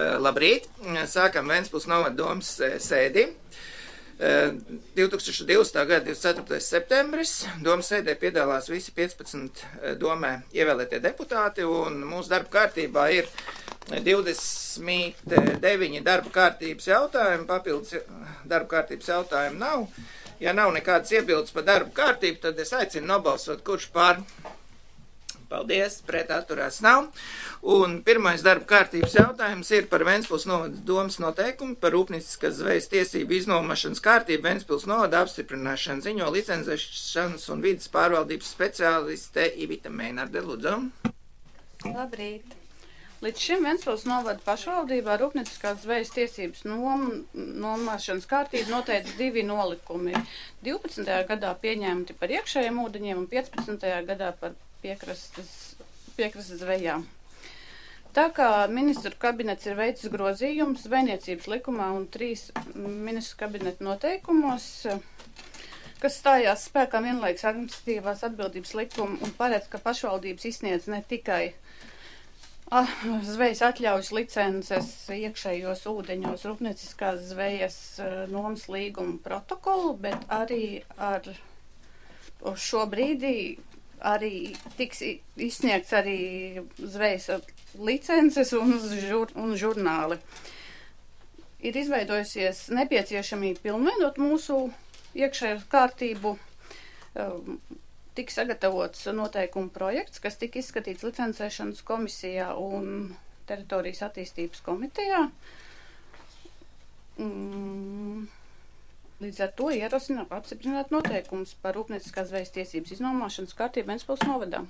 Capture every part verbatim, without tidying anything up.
Labrīt! Sākam Ventspils novada domas sēdi. divi tūkstoši divdesmitā gada divdesmit ceturtais septembris. Domas sēdē piedalās visi piecpadsmit domē ievēlētie deputāti, un mūsu darba kārtībā ir divdesmit deviņi darba kārtības jautājumi, papildus darba kārtības jautājumi nav. Ja nav nekādas iebildes par darba kārtību, tad es aicinu nobalsot, kurš pār. Paldies, pret atturās nav. Un pirmais darba kārtības jautājums ir par Ventspils novada domas noteikumu par rūpnieciskas zvejas tiesību iznomašanas kārtību Ventspils novada apstiprināšanu, ziņo licencēšanas un vidas pārvaldības speciāliste Ivita Meinarde, lūdzu. Labrīt! Līdz šim Ventspils novada pašvaldībā rūpnieciskās zvejas tiesības nom, nomāšanas kārtību noteica divi nolikumi. divpadsmitajā gadā pieņemti par iekšējiem ūdeņiem un piecpadsmitajā gadā par piekrastes, piekrastes zvejām. Tā kā ministru kabinets ir veicis grozījumus zvejniecības likumā un trīs ministru kabineta noteikumos, kas stājās spēkā vienlaikus administratīvās atbildības likumu un paredz, ka pašvaldības izsniedz ne tikai ah, zvejas atļaujas licences iekšējos ūdeņos rūpnieciskās zvejas nomas līguma protokolu, bet arī ar šo brīdī arī tiks izsniegts arī zvejas licences un, žur, un žurnāli. Ir izveidojusies nepieciešamība pilnveidot mūsu iekšējo kārtību. Tika sagatavots noteikumu projekts, kas tika izskatīts licencēšanas komisijā un teritorijas attīstības komitejā. Mm. Līdz ar to ierosinām apstiprināt noteikumus par rūpnieciskās zvejas tiesības iznomāšanas kārtību Ventspils novadā.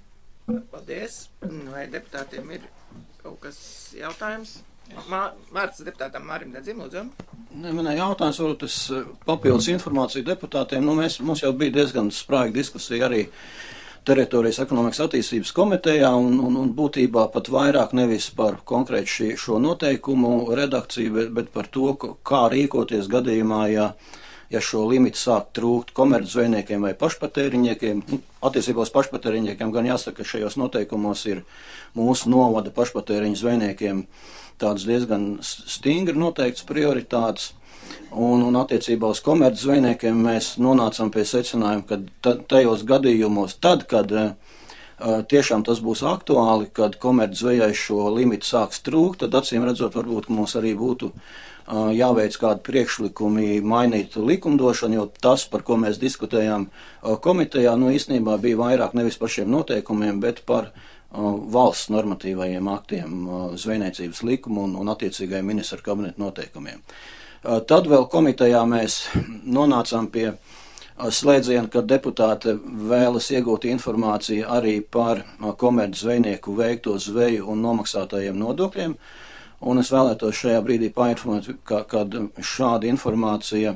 Paldies. Vai deputātiem ir kaut kas jautājums? Mā, vārds deputātam Mārim Dedzim, lūdzu. Ne, man ir jautājums, varbūt es papildus informāciju deputātiem. Nu, mēs, mums jau bija diezgan sprāga diskusija arī teritorijas ekonomikas attīstības komitejā un, un, un būtībā pat vairāk nevis par konkrēti šī, šo noteikumu redakciju, bet, bet par to, kā rīkoties gadījumā, ja, ja šo limitu sāk trūkt komercdzvejniekiem vai pašpatēriņniekiem. Nu, attiecībā uz pašpatēriņniekiem gan jāsaka, ka šajos noteikumos ir mūsu novada pašpatēriņu zvejniekiem tāds diezgan stingri noteikts prioritātes. Un, un attiecībā uz komerc zvejniekiem mēs nonācam pie secinājuma, ka ta, tajos gadījumos, tad, kad uh, tiešām tas būs aktuāli, kad komerc zvejai šo limitu sāks trūkt, tad acīm redzot, varbūt mums arī būtu uh, jāveic kādi priekšlikumi mainīt likumdošanu, jo tas, par ko mēs diskutējām uh, komitejā, nu īstenībā bija vairāk nevis par šiem noteikumiem, bet par uh, valsts normatīvajiem aktiem, uh, zvejniecības likumu un, un attiecīgajiem ministra kabineta noteikumiem. Tad vēl komitejā mēs nonācām pie slēdziena, ka deputāte vēlas iegūt informāciju arī par komerc zvejnieku veikto zveju un nomaksātajiem nodokļiem. Un es vēlētos šajā brīdī painformēt, ka, kad šāda informācija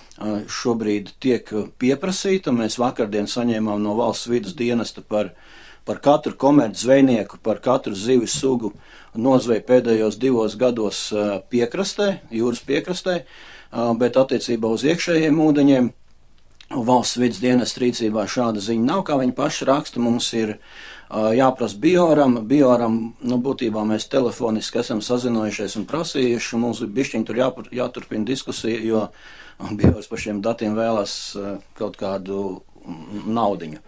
šobrīd tiek pieprasīta. Mēs vakardien saņēmām no valsts vidas dienesta par, par katru komerc zvejnieku, par katru zivis sugu nozvei pēdējos divos gados piekrastē, jūras piekrastē, bet attiecībā uz iekšējiem ūdeņiem valsts vidas dienesta rīcībā šāda ziņa nav, kā viņi paši raksta. Mums ir jāprasa Bioram, Bioram, nu būtībā mēs telefoniski esam sazinojušies un prasījuši, mums bišķiņ tur jāpur, jāturpina diskusija, jo Biors par šiem datiem vēlas kaut kādu naudiņu.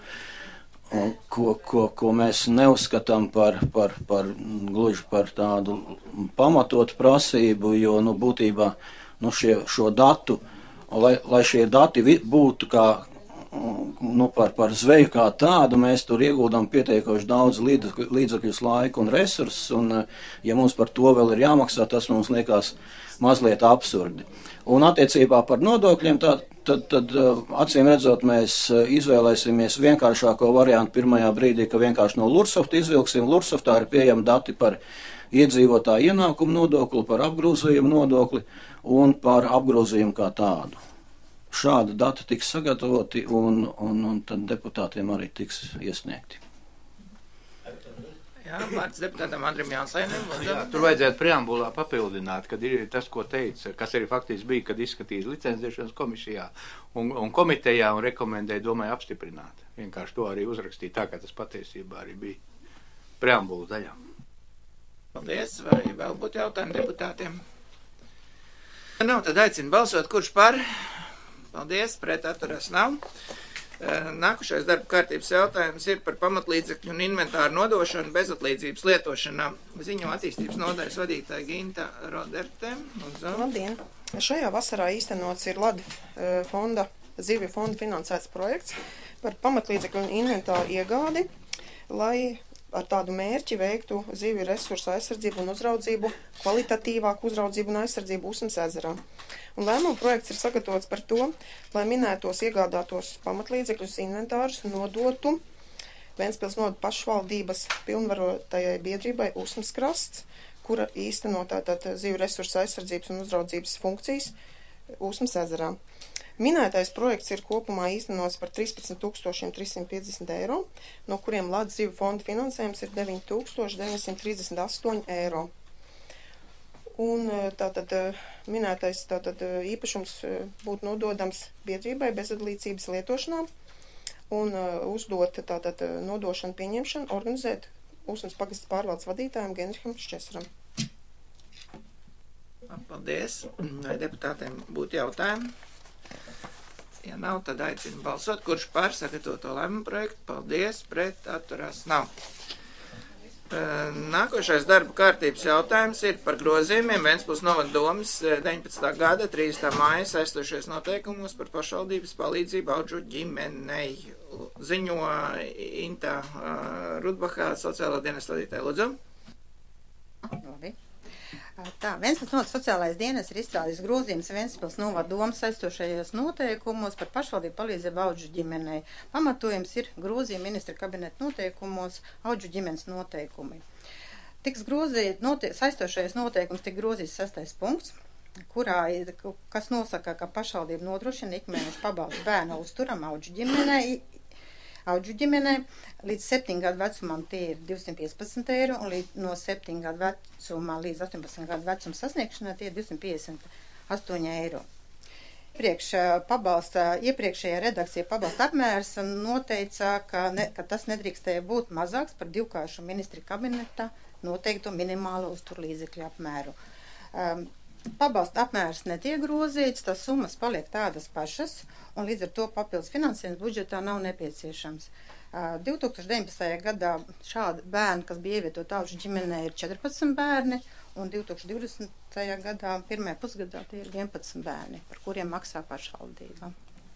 Ko, ko, ko mēs neuzskatām par, par, par gluži par tādu pamatotu prasību, jo, nu, būtībā, nu, šie, šo datu, lai, lai šie dati būtu kā, nu, par, par zveju kā tādu, mēs tur ieguldām pietiekoši daudz līdzekļus, laiku un resursus, un, ja mums par to vēl ir jāmaksā, tas mums liekas mazliet absurdi. Un attiecībā par nodokļiem, tā, tad, tad acīm redzot, mēs izvēlēsimies vienkāršāko variantu pirmajā brīdī, ka vienkārši no Lursofta izvilksim. Lursoftā ir pieejami dati par iedzīvotāju ienākumu nodokli, par apgrozījumu nodokli un par apgrozījumu kā tādu. Šādi dati tiks sagatavoti un, un, un tad deputātiem arī tiks iesniegti. Jā, vārds deputātam Andrim Jānsainim. Jā, tur vajadzētu preambulā papildināt, kad ir tas, ko teica, kas arī faktiski bija, kad izskatīja licencēšanas komisijā un, un komitejā un rekomendēja, domāju, apstiprināt. Vienkārši to arī uzrakstīt tā, kā tas patiesībā arī bija preambula daļā. Paldies. Vai vēl būtu jautājumi deputātiem? Ja nav, tad aicinu balsot, kurš par. Paldies, pret atturās nav. Nākušais darba kārtības jautājums ir par pamatlīdzekļu un inventāru nodošanu bezatlīdzības lietošanā. Ziņo attīstības nodaļas vadītāja Ginta Roderte. Labdien! Šajā vasarā īstenots ir LADF fonda, zivju fonda finansēts projekts par pamatlīdzekļu un inventāru iegādi, lai ar tādu mērķi veiktu zivju resursu aizsardzību un uzraudzību, kvalitatīvāku uzraudzību un aizsardzību Usmas ezerā. Un lēmuma projekts ir sagatavots par to, lai minētos iegādātos pamatlīdzekļus inventārus nodotu Ventspils novada pašvaldības pilnvarotajai biedrībai Usmas krasts, kura īsteno tātad zivju resursu aizsardzības un uzraudzības funkcijas Usmas ezerā. Minētais projekts ir kopumā īstenots par trīspadsmit tūkstoši trīs simti piecdesmit eiro, no kuriem LADF zivju fonda finansējums ir deviņi tūkstoši deviņi simti trīsdesmit astoņi eiro. Un tātad minētais tātad īpašums būtu nododams biedrībai bezatlīdzības lietošanā un uzdot tātad nodošanu pieņemšanu organizēt Usmas pagasta pārvaldes vadītājiem Genriham Šķesaram. Paldies. Vai deputātiem būtu jautājumi? Ja nav, tad aicinu balsot, kurš par sagatavoto lēmumu projektu. Paldies, pret atturās nav. Nākošais darba kārtības jautājums ir par grozījumiem Ventspils novada domes deviņpadsmitā gada trīspadsmitā māja saistošies noteikumos par pašvaldības palīdzību audžu ģimenei. Ziņo Inta Rudbahā, sociālā dienesta vadītāja. Lūdzu. Labi. Tā, Ventspils novada sociālais dienas ir izstrādājis grozījums Ventspils novada domas saistošajos noteikumos par pašvaldību palīdzību audžu ģimenei. Pamatojums ir grozījuma ministra kabineta noteikumos audžu ģimenes noteikumi. Tiks grozīt, note, saistošajos noteikums tik grozīts sastais punkts, kurā ir, kas nosaka, ka pašvaldība nodrošina ikmēnešu pabalstu bērnu uzturam audžu ģimenei, audžu ģimenei, līdz septiņu gadu vecumam tie ir divsimt piecpadsmit eiro, un līdz, no septiņu gadu vecumā līdz astoņpadsmit gadu vecuma sasniegšanai tie ir divsimt piecdesmit astoņi eiro. Iepriekš pabalsta, iepriekšējā redakcija pabalsta apmērs noteica, ka, ne, ka tas nedrīkstēja būt mazāks par divkāršu ministri kabineta noteikto minimālo uzturlīdzekļu apmēru. Um, Pabalsta apmērs netiek grozīts, tas summas paliek tādas pašas, un līdz ar to papildus finansējums budžetā nav nepieciešams. divi tūkstoši deviņpadsmitajā gadā šādi bērni, kas bija ievietot audžu ģimenē, ir četrpadsmit bērni, un divi tūkstoši divdesmitajā gadā, pirmajā pusgadā, tie ir vienpadsmit bērni, par kuriem maksā pašvaldība.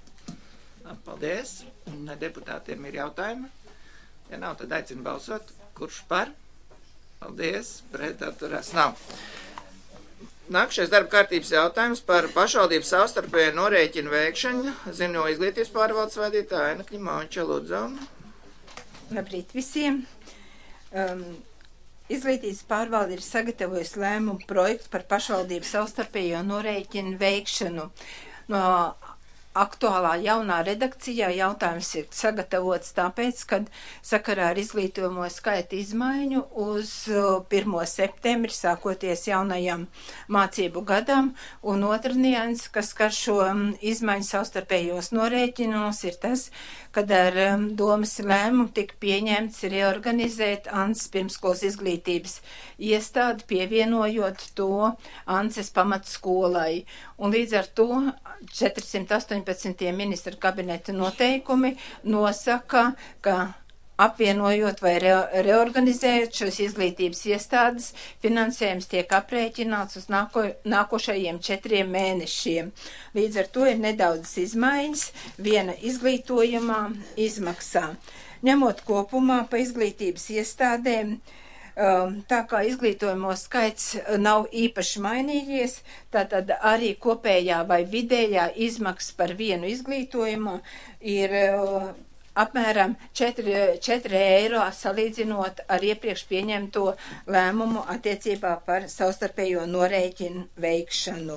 Paldies. Deputātiem ir jautājumi. Ja nav, tad aicinu balsot. Kurš par? Paldies. Pret atturās nav. Nākamais darba kārtības jautājums par pašvaldības savstarpēju norēķinu veikšanu. Ziņo izglītības pārvaldes vadītāja Aina Kļimoviča. Lūdzu. Labrīt visiem. Um, izglītības pārvalde ir sagatavojusi lēmumu projektu par pašvaldības savstarpējo norēķinu veikšanu. No aktuālā jaunā redakcijā jautājums ir sagatavots tāpēc, kad sakarā ar izglītojamo skaita izmaiņu uz pirmo septembri sākoties jaunajam mācību gadam, un otra nianses, kas skar šo izmaiņu savstarpējos norēķinos, ir tas, kad ar domas lēmumu tika pieņemts reorganizēt ANCES pirmskolas izglītības iestādi, pievienojot to ANCES pamatskolai. Un līdz ar to četrsimt astoņpadsmit ministra kabineta noteikumi nosaka, ka apvienojot vai re reorganizējot šos izglītības iestādes, finansējums tiek aprēķināts uz nāko nākošajiem četriem mēnešiem. Līdz ar to ir nedaudz izmaiņas viena izglītojumā izmaksā. Ņemot kopumā pa izglītības iestādēm, tā kā izglītojamo skaits nav īpaši mainījies, tātad arī kopējā vai vidējā izmaksas par vienu izglītojumu ir apmēram četri eiro salīdzinot ar iepriekš pieņemto lēmumu attiecībā par savstarpējo norēķinu veikšanu.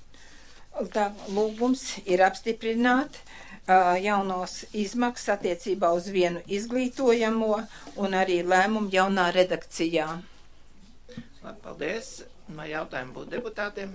Tā lūgums ir apstiprināt jaunos izmaksas attiecībā uz vienu izglītojamo un arī lēmumu jaunā redakcijā. Labi, paldies. Vai jautājumi būtu deputātiem?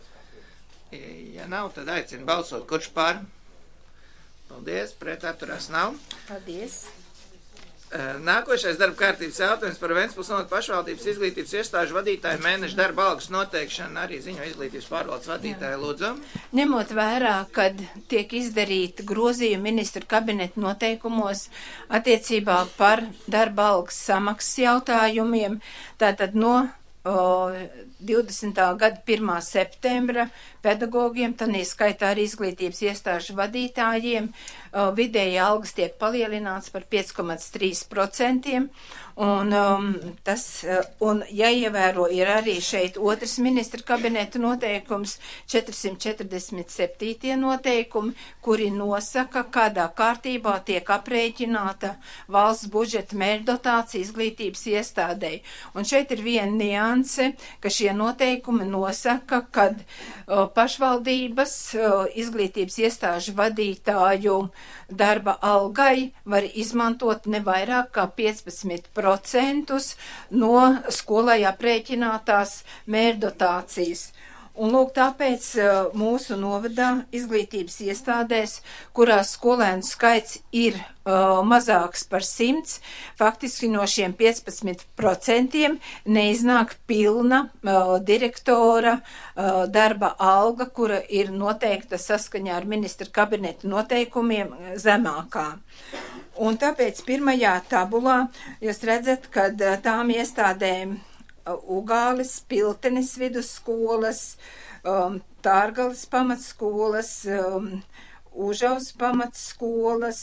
Ja nav, tad aicinu balsot. Kurš par? Paldies. Pret atturās nav. Paldies. Nākošais darba kārtības jautājums par Ventspils novada pašvaldības izglītības iestāžu vadītāju mēneša darba algas noteikšanu arī ziņo izglītības pārvaldes vadītāju lūdzu. Ņemot vērā, kad tiek izdarīti grozījumi ministru kabineta noteikumos attiecībā par darba algas samaksas jautājumiem, tātad no o, divdesmitā gada pirmā septembra pedagogiem, tanī skaitā arī izglītības iestāžu vadītājiem, o, vidēji algas tiek palielināts par pieci komats trīs procenti, un um, tas, un jāievēro ir arī šeit otrs ministra kabineta noteikums, četrsimt četrdesmit septītie noteikumi, kuri nosaka, kādā kārtībā tiek aprēķināta valsts budžeta mērķdotācija izglītības iestādei. Un šeit ir viena nianse, ka šie noteikumi nosaka, kad o, pašvaldības o, izglītības iestāžu vadītāju darba algai var izmantot ne vairāk kā piecpadsmit procentus no skolai aprēķinātās mērķdotācijas. Un lūk, tāpēc mūsu novadā izglītības iestādēs, kurās skolēnu skaits ir uh, mazāks par simts, faktiski no šiem piecpadsmit procentiem neiznāk pilna uh, direktora uh, darba alga, kura ir noteikta saskaņā ar ministra kabineta noteikumiem zemākā. Un tāpēc pirmajā tabulā jūs redzat, ka tām iestādēm Ugālis, Piltenes vidusskolas, um, Tārgalis pamatskolas, um, Užavas pamatskolas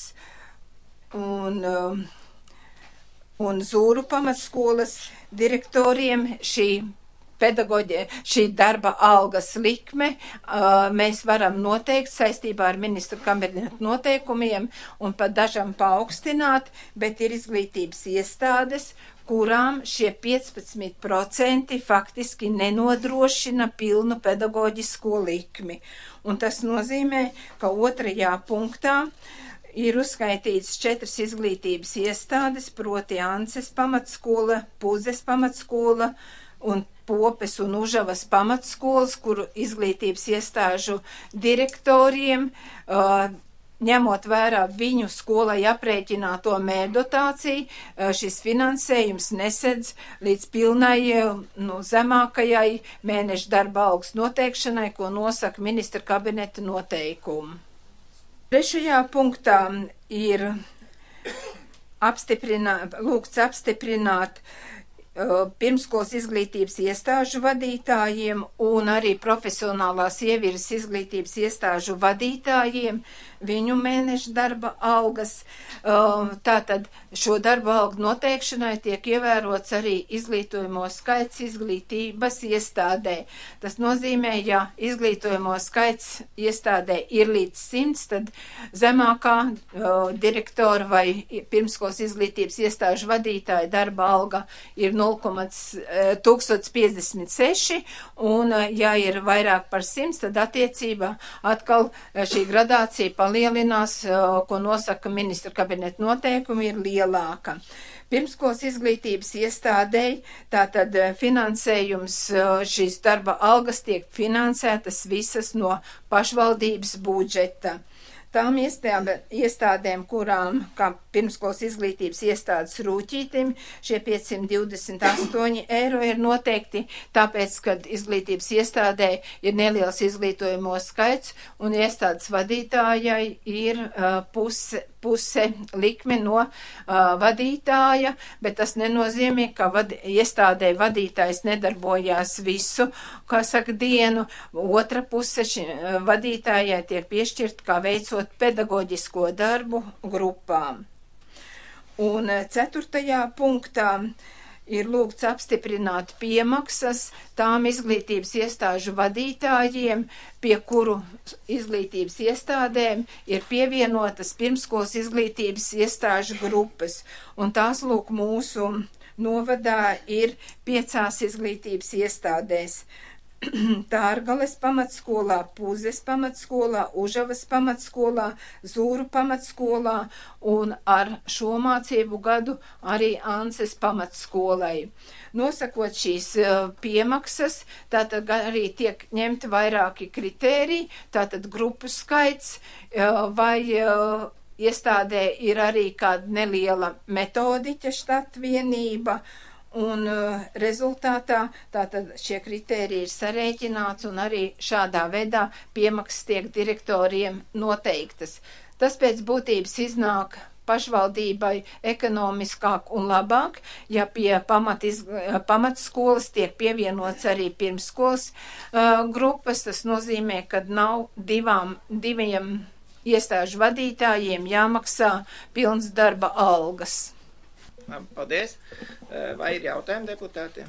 un, um, un Zūru pamatskolas direktoriem šī pedagoģija, šī darba algas likme uh, mēs varam noteikt saistībā ar ministru kabineta noteikumiem un pat dažam paaugstināt, bet ir izglītības iestādes, kurām šie piecpadsmit procenti faktiski nenodrošina pilnu pedagoģisko likmi. Un tas nozīmē, ka otrajā punktā ir uzskaitīts četras izglītības iestādes, proti Ances pamatskola, Puzes pamatskola un Popes un Užavas pamatskolas, kuru izglītības iestāžu direktoriem uh, ņemot vērā viņu skolai aprēķināto mērķdotāciju, šis finansējums nesedz līdz pilnai, nu, zemākajai mēneša darba algas noteikšanai, ko nosaka ministra kabineta noteikumu. Trešajā punktā ir apstiprināt, lūgts apstiprināt pirmskolas izglītības iestāžu vadītājiem un arī profesionālās ievirzes izglītības iestāžu vadītājiem viņu mēneša darba algas. Tātad šo darba algu noteikšanai tiek ievērots arī izglītojamo skaits izglītības iestādē. Tas nozīmē, ja izglītojamo skaits iestādē ir līdz simts, tad zemākā direktora vai pirmskolas izglītības iestāžu vadītāja darba alga ir nulle komats piecdesmit seši, un ja ir vairāk par simts, tad attiecībā atkal šī gradācija palielinās, ko nosaka ministra kabineta noteikumi, ir lielāka. Pirmskolas izglītības iestādēji, tātad finansējums, šīs darba algas tiek finansētas visas no pašvaldības budžeta. Tām iestādēm, kurām, kā pirmskolas izglītības iestādes Rūķītim, šie piecsimt divdesmit astoņi eiro ir noteikti, tāpēc, kad izglītības iestādē ir neliels izglītojamo skaits, un iestādes vadītājai ir uh, puse, puse likme no uh, vadītāja, bet tas nenozīmē, ka vad, iestādē vadītājs nedarbojās visu, kā saka, dienu. Otra puse ši, uh, vadītājai tiek piešķirt, kā veicot pedagoģisko darbu grupām. Un ceturtajā punktā ir lūgts apstiprināt piemaksas tām izglītības iestāžu vadītājiem, pie kuru izglītības iestādēm ir pievienotas pirmskolas izglītības iestāžu grupas. Un tās, lūk, mūsu novadā ir piecās izglītības iestādēs. Tārgales pamatskolā, Puzes pamatskolā, Užavas pamatskolā, Zūru pamatskolā un ar šo mācību gadu arī Ances pamatskolai. Nosakot šīs uh, piemaksas, tātad arī tiek ņemti vairāki kritēriji, tātad grupu skaits uh, vai uh, iestādē ir arī kāda neliela metodiķa štatvienība, un uh, rezultātā tātad šie kritēriji ir sarēķināts, un arī šādā veidā piemaksas tiek direktoriem noteiktas. Tas pēc būtības iznāk pašvaldībai ekonomiskāk un labāk, ja pie pamatiz, pamatskolas tiek pievienots arī pirmskolas uh, grupas. Tas nozīmē, ka nav divām, diviem iestāžu vadītājiem jāmaksā pilns darba algas. Paldies. Vai ir jautājumi deputātiem?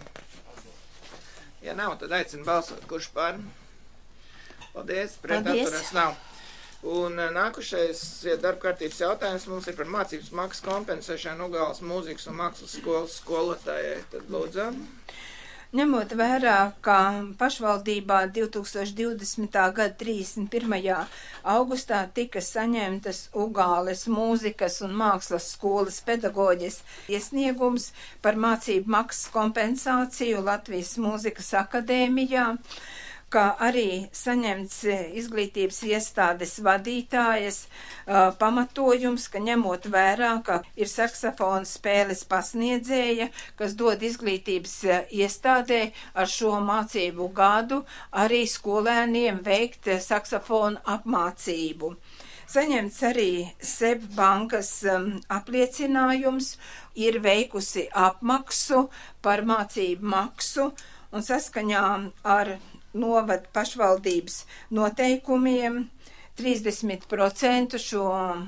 Ja nav, tad aicinu balsot. Kurš par? Paldies. Pret atturas nav. Un nākušais darba kārtības jautājums mums ir par mācības maksas kompensēšanu Ugāles mūzikas un mākslas skolas skolotājai. Tad lūdzu. Ņemot vērā, ka pašvaldībā divtūkstoš divdesmitā gada trīsdesmit pirmajā augustā tika saņemtas Ugāles mūzikas un mākslas skolas pedagoģis iesniegums par mācību maksas kompensāciju Latvijas mūzikas akadēmijā, kā arī saņemts izglītības iestādes vadītājas uh, pamatojums, ka ņemot vērā, ka ir saksofona spēles pasniedzēja, kas dod izglītības iestādē ar šo mācību gadu arī skolēniem veikt saksofona apmācību. Saņemts arī S E B bankas um, apliecinājums, ir veikusi apmaksu par mācību maksu un saskaņā ar novada pašvaldības noteikumiem trīsdesmit procenti šo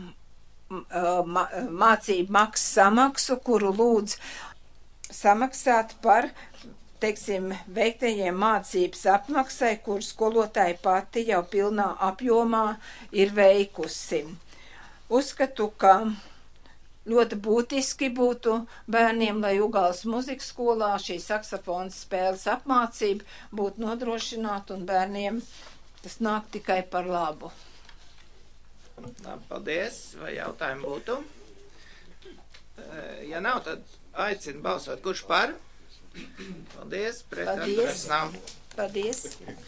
uh, mācību maksas samaksu, kuru lūdz samaksāt par, teiksim, veiktajiem mācības apmaksai, kur skolotāji pati jau pilnā apjomā ir veikusi. Uzskatu, ka ļoti būtiski būtu bērniem, lai Ugāles mūzikas skolā šī saksofona spēles apmācība būtu nodrošināta, un bērniem tas nāk tikai par labu. Labi, paldies. Vai jautājumi būtu? Ja nav, tad aicinu balsot. Kurš par? Paldies. Pret atturas nav. Paldies.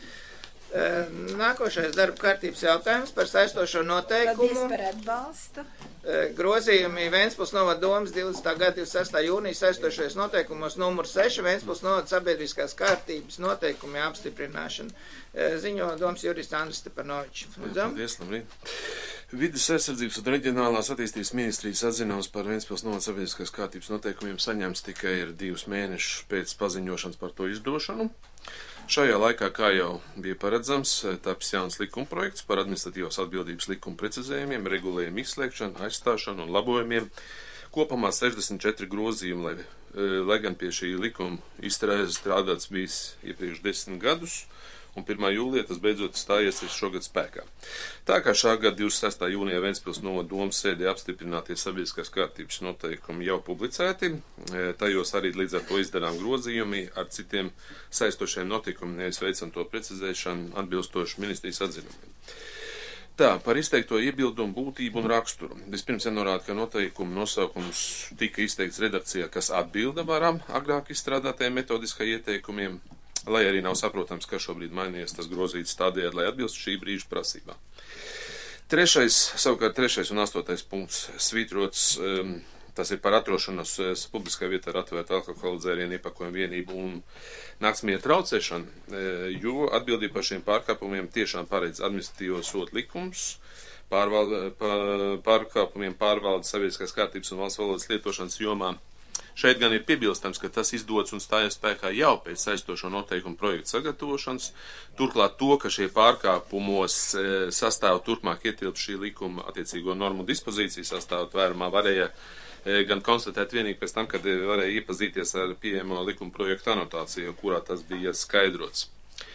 Nākošais darba kārtības jautājums par saistošo noteikumu. Paldies par atbalstu. Grozījumi Ventspils novada domas divdesmitā gada divdesmit sestā jūnija saistošais noteikumos numur seši Ventspils novada sabiedriskās kārtības noteikumi apstiprināšana. Ziņo domas jurists Andris Stepanovičs. Paldies, labrīt. Vides aizsardzības un reģionālās attīstības ministrijas atzinums par Ventspils novada sabiedriskās kārtības noteikumiem saņemts tikai ir divus mēnešus pēc paziņošanas par to izdošanu. Šajā laikā, kā jau bija paredzams, taps jauns likumprojekts par administratīvās atbildības likumu precizējumiem, regulējumu izslēgšanu, aizstāšanu un labojumiem. Kopumā sešdesmit četri grozījumi, lai, lai gan pie šī likuma izstrādes strādāts bijis iepriekš desmit gadus, un pirmā jūlijā tas beidzot stājies šogad spēkā. Tā kā šā gada divdesmit sestā jūnijā Ventspils novada domas sēdē apstiprinātie sabiedriskās kārtības noteikumi jau publicēti, tajos arī līdz ar to izdarām grozījumi ar citiem saistošiem notikumiem, nevis veicam to precizēšanu atbilstoši ministrijas atzinumiem. Tā, par izteikto iebildumu būtību un raksturu. Vispirms jānorāda, ka noteikumu nosaukums tika izteikts redakcijā, kas atbilda varam agrāk izstrādātajiem metodiskajiem ieteikumiem, lai arī nav saprotams, ka šobrīd mainījies tas grozīts tādējādi, lai atbilst šī brīža prasībām. Trešais, savukārt trešais un astotais punkts svītrots, um, tas ir par atrošanos publiskā vietā ar atvērtu alkohola dzērienu iepakojumu vienību un naktsmieru traucēšanu, jo atbildība par šiem pārkāpumiem tiešām paredz administratīvo sodu likums, pārvalda, pārkāpumiem pārvalda sabiedriskās kārtības un valsts valodas lietošanas jomā. Šeit gan ir piebilstams, ka tas izdots un stājas spēkā jau pēc saistošo noteikumu projektu sagatavošanas. Turklāt to, ka šie pārkāpumos e, sastāv turpmāk ietilpt šī likuma attiecīgo normu dispozīciju sastāvu tvērumā, varēja e, gan konstatēt vienīgi pēc tam, kad varēja iepazīties ar pieejamo likuma projektu anotāciju, kurā tas bija skaidrots.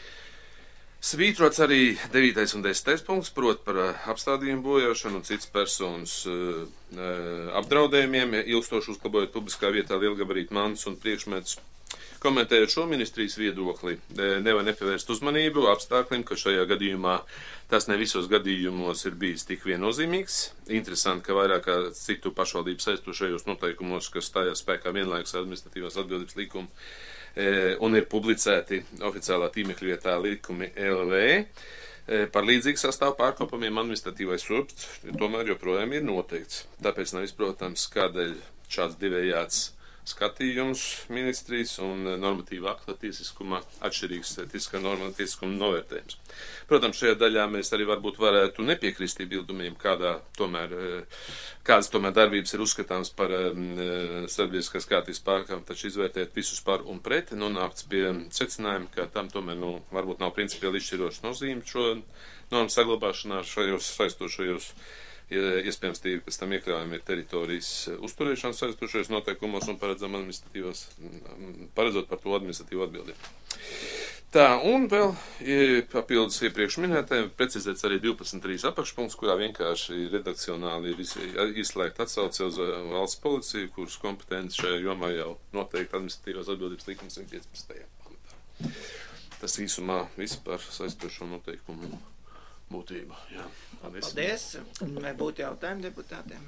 Svītrots arī devītais un desmitais punkts, proti par apstādījumu bojāšanu un citas personas uh, apdraudējumiem, ilgstoši uzklabojot publiskā vietā lielgabarītu mantus un priekšmetus. Komentējot šo ministrijas viedokli, nevar nepievērst uzmanību apstākļiem, ka šajā gadījumā tas ne visos gadījumos ir bijis tik viennozīmīgs. Interesanti, ka vairāk kā citu pašvaldību saistošajos noteikumos, kas stājās spēkā vienlaikus administratīvās atbildības likumu, un ir publicēti oficiālā tīmekļa vietā likumi L V. Par līdzīgu sastāvu pārkāpumiem administratīvais sods tomēr joprojām ir noteikts. Tāpēc nav izprotams, kādēļ šāds divējāds skatījums ministrijas un normatīva akta tiesiskuma atšķirīgs tiesiskā norma tiesiskuma novērtējums. Protams, šajā daļā mēs arī varbūt varētu nepiekrist iebildumiem, kādā tomēr, kādas tomēr darbības ir uzskatāms par sabiedriskās kārtības pārkāpumu, taču izvērtēt visus par un pret, nonākts pie secinājuma, ka tam tomēr, nu, varbūt nav principiāli izšķirošs nozīme šo normu saglabāšanā šajos saistošajos. Iespējams, tie pēc tam iekļaujami ir teritorijas uzturēšanas saistošajos noteikumos un paredzam administratīvos, paredzot par to administratīvu atbildību. Tā, un vēl papildus iepriekš minētājiem precizēts arī divpadsmit trīs apakšpunkts, kurā vienkārši redakcionāli ir izslēgt atsauce uz valsts policiju, kuras kompetence šajā jomā jau noteikti administratīvās atbildības likums ir piecpadsmitajā pantā. Tas īsumā viss par saistošo noteikumu būtību. Jā. Paldies. Paldies. Vai būtu jautājumi deputātiem?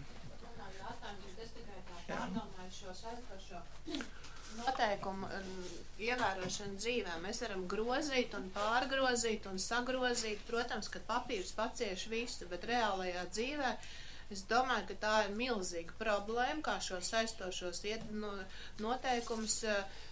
Es tikai tā pārdomāju šo saistošo noteikumu ievērošanu dzīvē. Mēs varam grozīt un pārgrozīt un sagrozīt. Protams, ka papīrs pacieš visu, bet reālajā dzīvē es domāju, ka tā ir milzīga problēma, kā šo saistošos noteikumus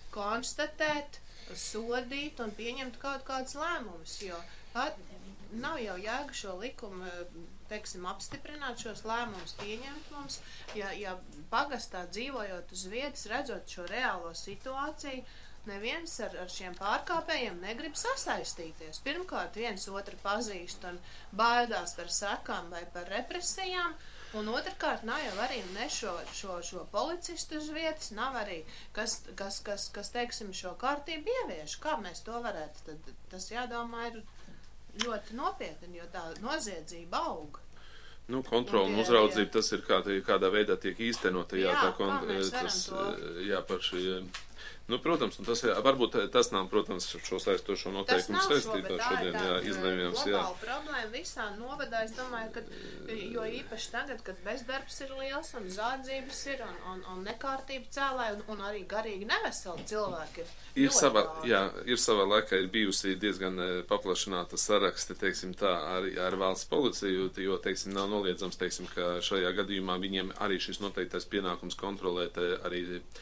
konstatēt, sodīt un pieņemt kaut kādus lēmumus, jo pat nav jau jēga šo likumu, teiksim, apstiprināt šos lēmumus, pieņemt mums, ja, ja pagastā dzīvojot uz vietas, redzot šo reālo situāciju, neviens ar, ar šiem pārkāpējiem negrib sasaistīties. Pirmkārt, viens otru pazīst un baidās par sekām vai par represijām, un otrkārt, nav jau arī ne šo, šo, šo policistu uz vietas, nav arī, kas, kas, kas, kas teiksim, šo kārtību ievieš. Kā mēs to varētu? Tad tas jādomā ir ļoti nopietni, jo tā noziedzība aug. Nu, kontrola un uzraudzība, tas ir kā, kādā veidā tiek īstenota. Jā, jā, tā, kon, tas, jā, par šī, nu, protams, un tas, varbūt tas nav, protams, šo saistošo noteikumu saistībā šodien, jā, izlēmjams, jā. Globāla problēma visā novadā, es domāju, ka, jo īpaši tagad, kad bezdarbs ir liels un zādzības ir un, un, un nekārtība cēlāja un, un arī garīgi neveseli cilvēki ir. Ir savā, jā, ir savā laikā ir bijusi diezgan paplašināta saraksti, teiksim tā, ar, ar valsts policiju, jo, teiksim, nav noliedzams, teiksim, ka šajā gadījumā viņiem arī šis noteiktais pienākums kontrolēt arī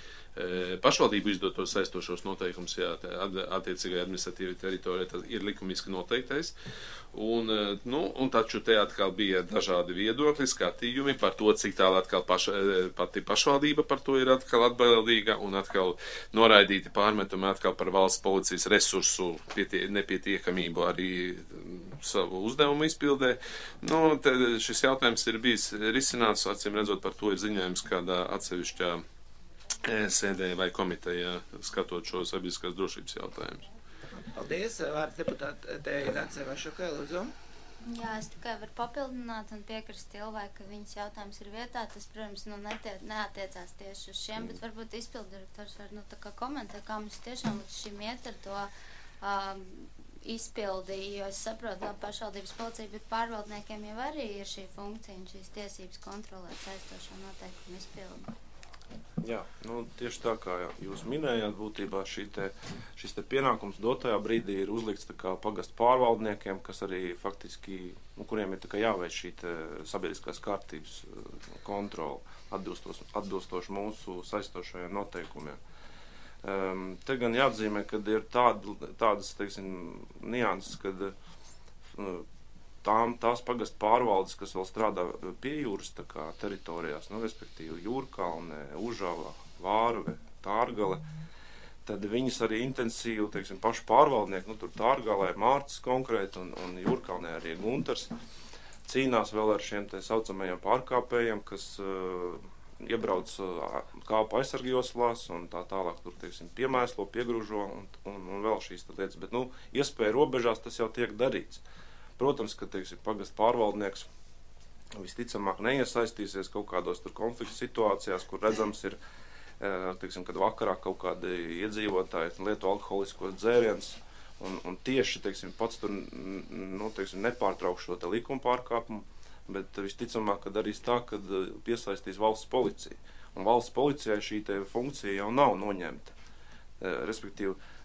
pašvaldību izdotos saistošos noteikums, jā, attiecīgai administratīvai teritorijai, tas ir likumiski noteiktais. Un, nu, un taču te atkal bija dažādi viedokļi, skatījumi par to, cik tālu atkal paša, pati pašvaldība par to ir atkal atbildīga un atkal noraidīti pārmetumi atkal par valsts policijas resursu pietie, nepietiekamību arī savu uzdevumu izpildē. Nu, te šis jautājums ir bijis risināts, acīm redzot, par to ir ziņojums kādā atsevišķā sēdē vai komitejā, skatot šo sabiedriskās drošības jautājumus. Paldies. Vārds deputātei Dancei Vašakai, lūdzu. Jā, es tikai varu papildināt un piekrist Ilvai, ka viņas jautājums ir vietā. Tas, protams, nu, netiec, neatiecās tieši uz šiem, bet varbūt izpildirektors var, nu, tā kā komentēt, kā mums tiešām līdz šim iet ar to um, izpildi, jo es saprotu, ka pašvaldības policija, bet pārvaldniekiem jau arī ir šī funkcija un šīs tiesības kontrolēt saistošo noteikumu izpildi. Jā, nu, tieši tā kā jūs minējāt, būtībā šī te, šis te pienākums dotajā brīdī ir uzlikts tā kā pagastu pārvaldniekiem, kas arī faktiski, nu, kuriem ir tā kā jāveic šī te sabiedriskās kārtības kontrola atbilstoši mūsu saistošajiem noteikumiem. Um, te gan jāatzīmē, kad ir tād, tādas, teiksim, nianses, kad uh, Tām, tās pagastu pārvaldes, kas vēl strādā pie jūras tā kā teritorijās, nu, respektīvi Jūrkalne, Užava, Vārve, Tārgale, tad viņas arī intensīvi, teiksim, paši pārvaldnieki, nu, tur Tārgalē ir Mārcis konkrēti un, un Jūrkalnē arī Guntars, cīnās vēl ar šiem te saucamajiem pārkāpējiem, kas uh, iebrauc uh, kāpu aizsargjoslās un tā tālāk tur, teiksim, piemēslo, piegružo un, un, un vēl šīs lietas, bet, nu, iespēja robežās tas jau tiek darīts. Protams, ka, teiksim, pagastu pārvaldnieks visticamāk neiesaistīsies kaut kādos tur konfliktu situācijās, kur redzams ir, teiksim, kad vakarā kaut kādi iedzīvotāji lieto alkoholiskos dzērienus un, un tieši, teiksim, pats tur, nu, teiksim, nepārtrauk šo te likuma pārkāpumu, bet visticamāk, ka darīs tā, kad piesaistīs valsts policija. Un valsts policijai šī te funkcija jau nav noņemta. Respektīvi,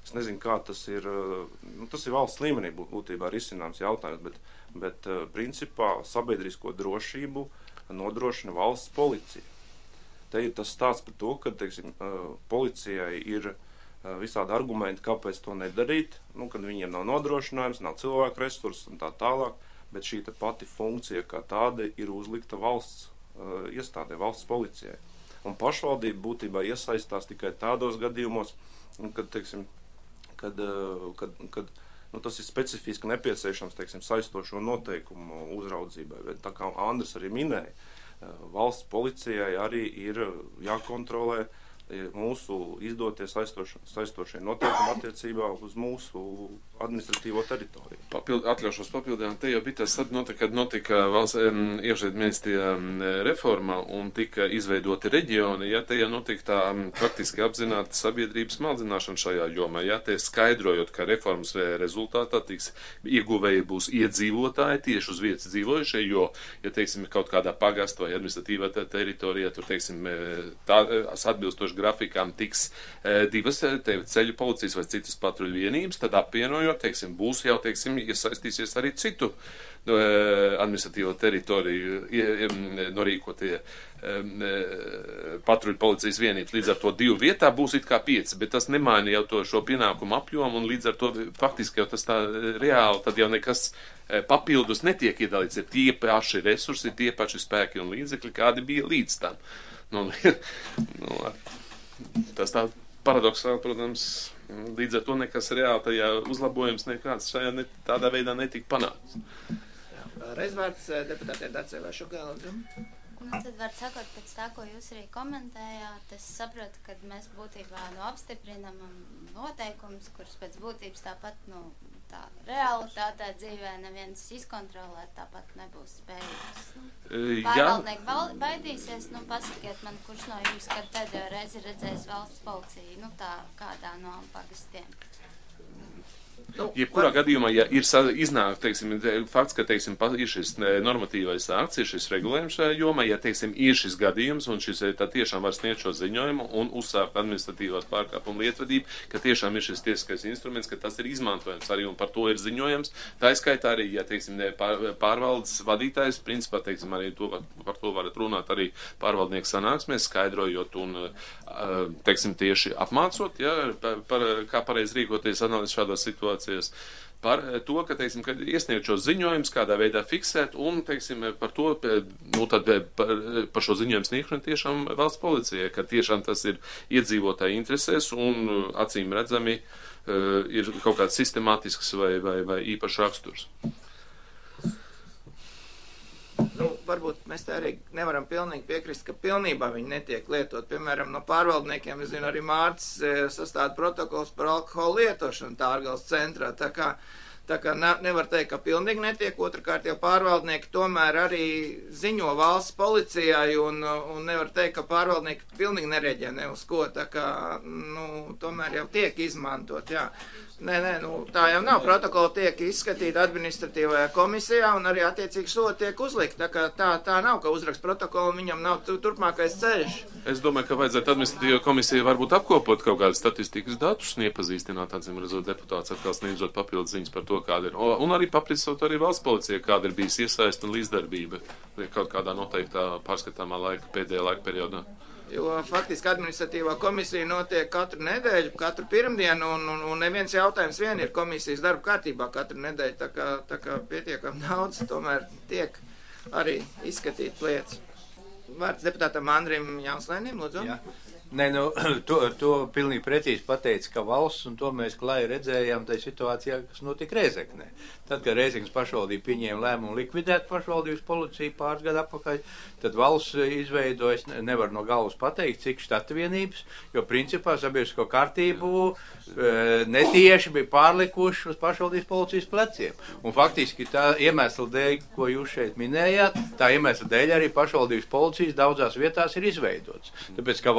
Es nezinu, kā tas ir, nu, tas ir valsts līmenī būt, būtībā risināms jautājums, bet, bet principā sabiedrisko drošību nodrošina valsts policija. Te ir tas stāsts par to, ka, teiksim, policijai ir visādi argumenti, kāpēc to nedarīt, nu, kad viņiem nav nodrošinājums, nav cilvēku resursus un tā tālāk, bet šī pati funkcija kā tāda ir uzlikta valsts uh, iestādē, valsts policijai. Un pašvaldība būtībā iesaistās tikai tādos gadījumos, kad, teiksim, kad, uh, kad, kad nu, tas ir specifiski nepieciešams, teiksim, saistošo noteikumu uzraudzībai. Bet tā kā Andris arī minēja, uh, valsts policijai arī ir jākontrolē mūsu izdotie saistošie, saistošie noteikumi attiecībā uz mūsu administratīvo teritoriju. Papild, atļaušos papildināt, te jau bija tas, notika, kad notika valsts iekšlietu ministrija reforma un tika izveidoti reģioni, ja te jau notika tā faktiski apzināta sabiedrības maldzināšana šajā jomā, ja te skaidrojot, ka reformas rezultātā tiks ieguvēji būs iedzīvotāji tieši uz vietas dzīvojušie, jo, ja teiksim, kaut kādā pagasta vai administratīvā teritorijā, tur teiksim, tā atbilstoši grafikām tiks e, divas te, ceļu policijas vai citas patruļu vienības, tad apvienojot, teiksim, būs jau, teiksim, iesaistīsies arī citu no, e, administratīvo teritoriju e, e, norīkotie e, e, patruļu policijas vienības. Līdz ar to divu vietā būs it kā pieci, bet tas nemaina jau to šo pienākumu apjomu un līdz ar to faktiski jau tas tā reāli, tad jau nekas e, papildus netiek iedalīts, ir tie paši resursi, tie paši spēki un līdzekļi, kādi bija līdz tam. Nu, nu, tas tā paradoksāli, protams, līdz ar to nekas reāli tajā uzlabojums nekāds šajā ne, tādā veidā netika panākts. Reiz vārds deputātē Dacē Vašugaldu. Nu, tad var sakot, pēc tā, ko jūs arī komentējāt, es saprotu, ka mēs būtībā nu, apstiprinam noteikumus, kurus pēc būtības tāpat, nu, tā realitātē dzīvē neviens izkontrolēt tāpat nebūs spējīgs. Nu, pārvaldnieki baidīsies, nu, pasakiet man, kurš no jums, kad pēdējo reizi redzējis valsts policiju, nu, tā kādā no pagastiem. Nu, Jebkurā par... gadījumā, ja ir iznāk, teiksim, fakts, ka, teiksim, ir šis normatīvais akts, ir šis regulējums šajā jomā, ja, teiksim, ir šis gadījums un šis tā tiešām var sniegt šo ziņojumu un uzsākt administratīvās pārkāpumu lietvedību, ka tiešām ir šis tiesiskais instruments, ka tas ir izmantojams arī un par to ir ziņojams. Tā izskaitā arī, ja, teiksim, pār, pārvaldes vadītājs, principā, teiksim, arī to, par to varat runāt arī pārvaldnieku sanāksmēs, skaidrojot un, teiksim, tieši apmācot, ja, par, par, kā pareizi rīkoties analīzes šādās situācijās. Par to, ka, teiksim, ka iesniegt šo ziņojumus, kādā veidā fiksēt, un, teiksim, par to, nu, tad par, par šo ziņojumu sniegšanu tiešām valsts policijai, ka tiešām tas ir iedzīvotāji interesēs un acīm redzami uh, ir kaut kāds sistemātisks vai, vai, vai īpašs raksturs. Nu, varbūt mēs tā arī nevaram pilnīgi piekrist, ka pilnībā viņi netiek lietot. Piemēram, no pārvaldniekiem, es zinu, arī Mārcis sastāda protokols par alkoholu lietošanu Tārgales centrā. Tā kā, tā kā ne, nevar teikt, ka pilnīgi netiek. Otrakārt jau pārvaldnieki tomēr arī ziņo valsts policijai un, un nevar teikt, ka pārvaldnieki pilnīgi nereģē ne uz ko. Tā kā, nu, tomēr jau tiek izmantot, jā. Nē, nē, nu, tā jau nav. Protokola tiek izskatīta administratīvajā komisijā un arī attiecīgi sodi tiek uzlikt. Tā kā tā, tā nav, ka uzrakst protokolu un viņam nav turpmākais ceļš. Es domāju, ka vajadzētu administratīvajā komisijā varbūt apkopot kaut kādas statistikas datus un iepazīstināt, atzīm redzot, deputāts atkal sniedzot papildus ziņas par to, kāda ir. Un arī papricot arī valsts policija, kāda ir bijis iesaist un līdzdarbība kaut kādā noteiktā pārskatāmā laika, pēdējā laika periodā. Jo faktiski administratīvā komisija notiek katru nedēļu, katru pirmdienu, un, un, un neviens jautājums vien ir komisijas darba kārtībā katru nedēļu, tā kā, tā kā pietiekam daudz, tomēr tiek arī izskatīt lietas. Vārds deputātam Andrim Jānslēnim, lūdzu. Jā. Nē, nu, to, to pilnīgi precīzi pateica, ka valsts, un to mēs klāji redzējām tajā situācijā, kas notika Rēzeknē. Tad, kad Rēzeknes pašvaldība pieņēma lēmumu likvidēt pašvaldības policiju pāris gadu atpakaļ, tad valsts izveidojas, nevar no galvas pateikt, cik štata vienības, jo principā sabiedrisko kārtību e, netieši bija pārlikuši uz pašvaldības policijas pleciem. Un faktiski tā iemesla dēļ, ko jūs šeit minējāt, tā iemesla dēļ arī pašvaldības policijas daudzās vietās ir izveidots. Tāpēc, ka valsts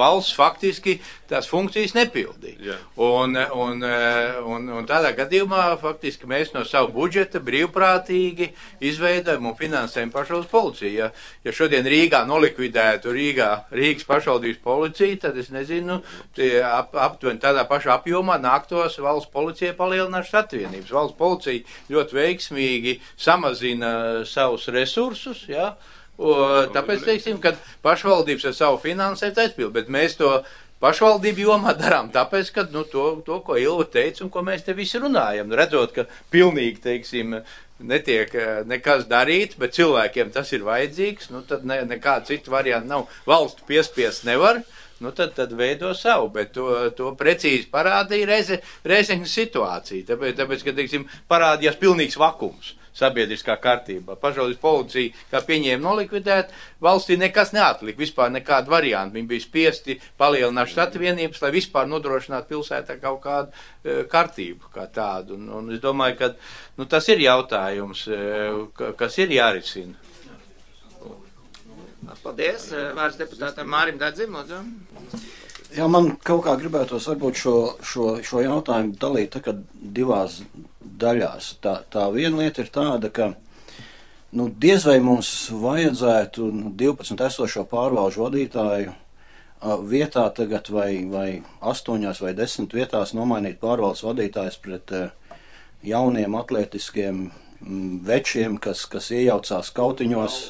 faktiski tās funkcijas nepildīja. Un, un, un, un tādā gadījumā faktiski mēs no savu budžeta brīvprātīgi izveidojam un finansējam pašvaldības policiju. Ja, ja šodien Rīgā nolikvidētu Rīgā, Rīgas pašvaldības policiju, tad es nezinu, ap, aptuveni tādā pašā apjomā nāktos valsts policijai palielināt štatvienības. Valsts policija ļoti veiksmīgi samazina savus resursus, ja, un tāpēc teiksim, ka pašvaldības ar savu finansējumu aizpild, bet mēs to pašvaldību jomā darām tāpēc, ka nu, to, to, ko Ilva teica un ko mēs te visi runājam, redzot, ka pilnīgi, teiksim, netiek nekas darīts, bet cilvēkiem tas ir vajadzīgs, nu tad ne, nekāda cita varianta nav, valstu piespiest nevar, nu tad, tad veido savu, bet to, to precīzi parādīja reize, reizes situācija, tāpēc, tāpēc, ka, teiksim, parādījās pilnīgs vakums sabiedriskā kārtībā. Pašvaldības policija, kā pieņēma nolikvidēt, valstī nekas neatlika, vispār nekādu variantu. Viņi bija spiesti palielināt štata vienības, lai vispār nodrošinātu pilsētā kaut kādu e, kārtību kā tādu. Un, un es domāju, ka nu, tas ir jautājums, e, kas ir jārisina. Paldies. Vārds deputātam Mārim Dadzim, lūdzu. Jā, man kaut kā gribētos varbūt šo, šo, šo jautājumu dalīt tā kā divās daļās. Tā, tā viena lieta ir tāda, ka nu, diez vai mums vajadzētu nu, divpadsmit esošo pārvalžu vadītāju a, vietā tagad vai, vai astoņās vai desmit vietās nomainīt pārvaldes vadītājus pret a, jauniem atletiskiem m, večiem, kas, kas iejaucās kautiņos.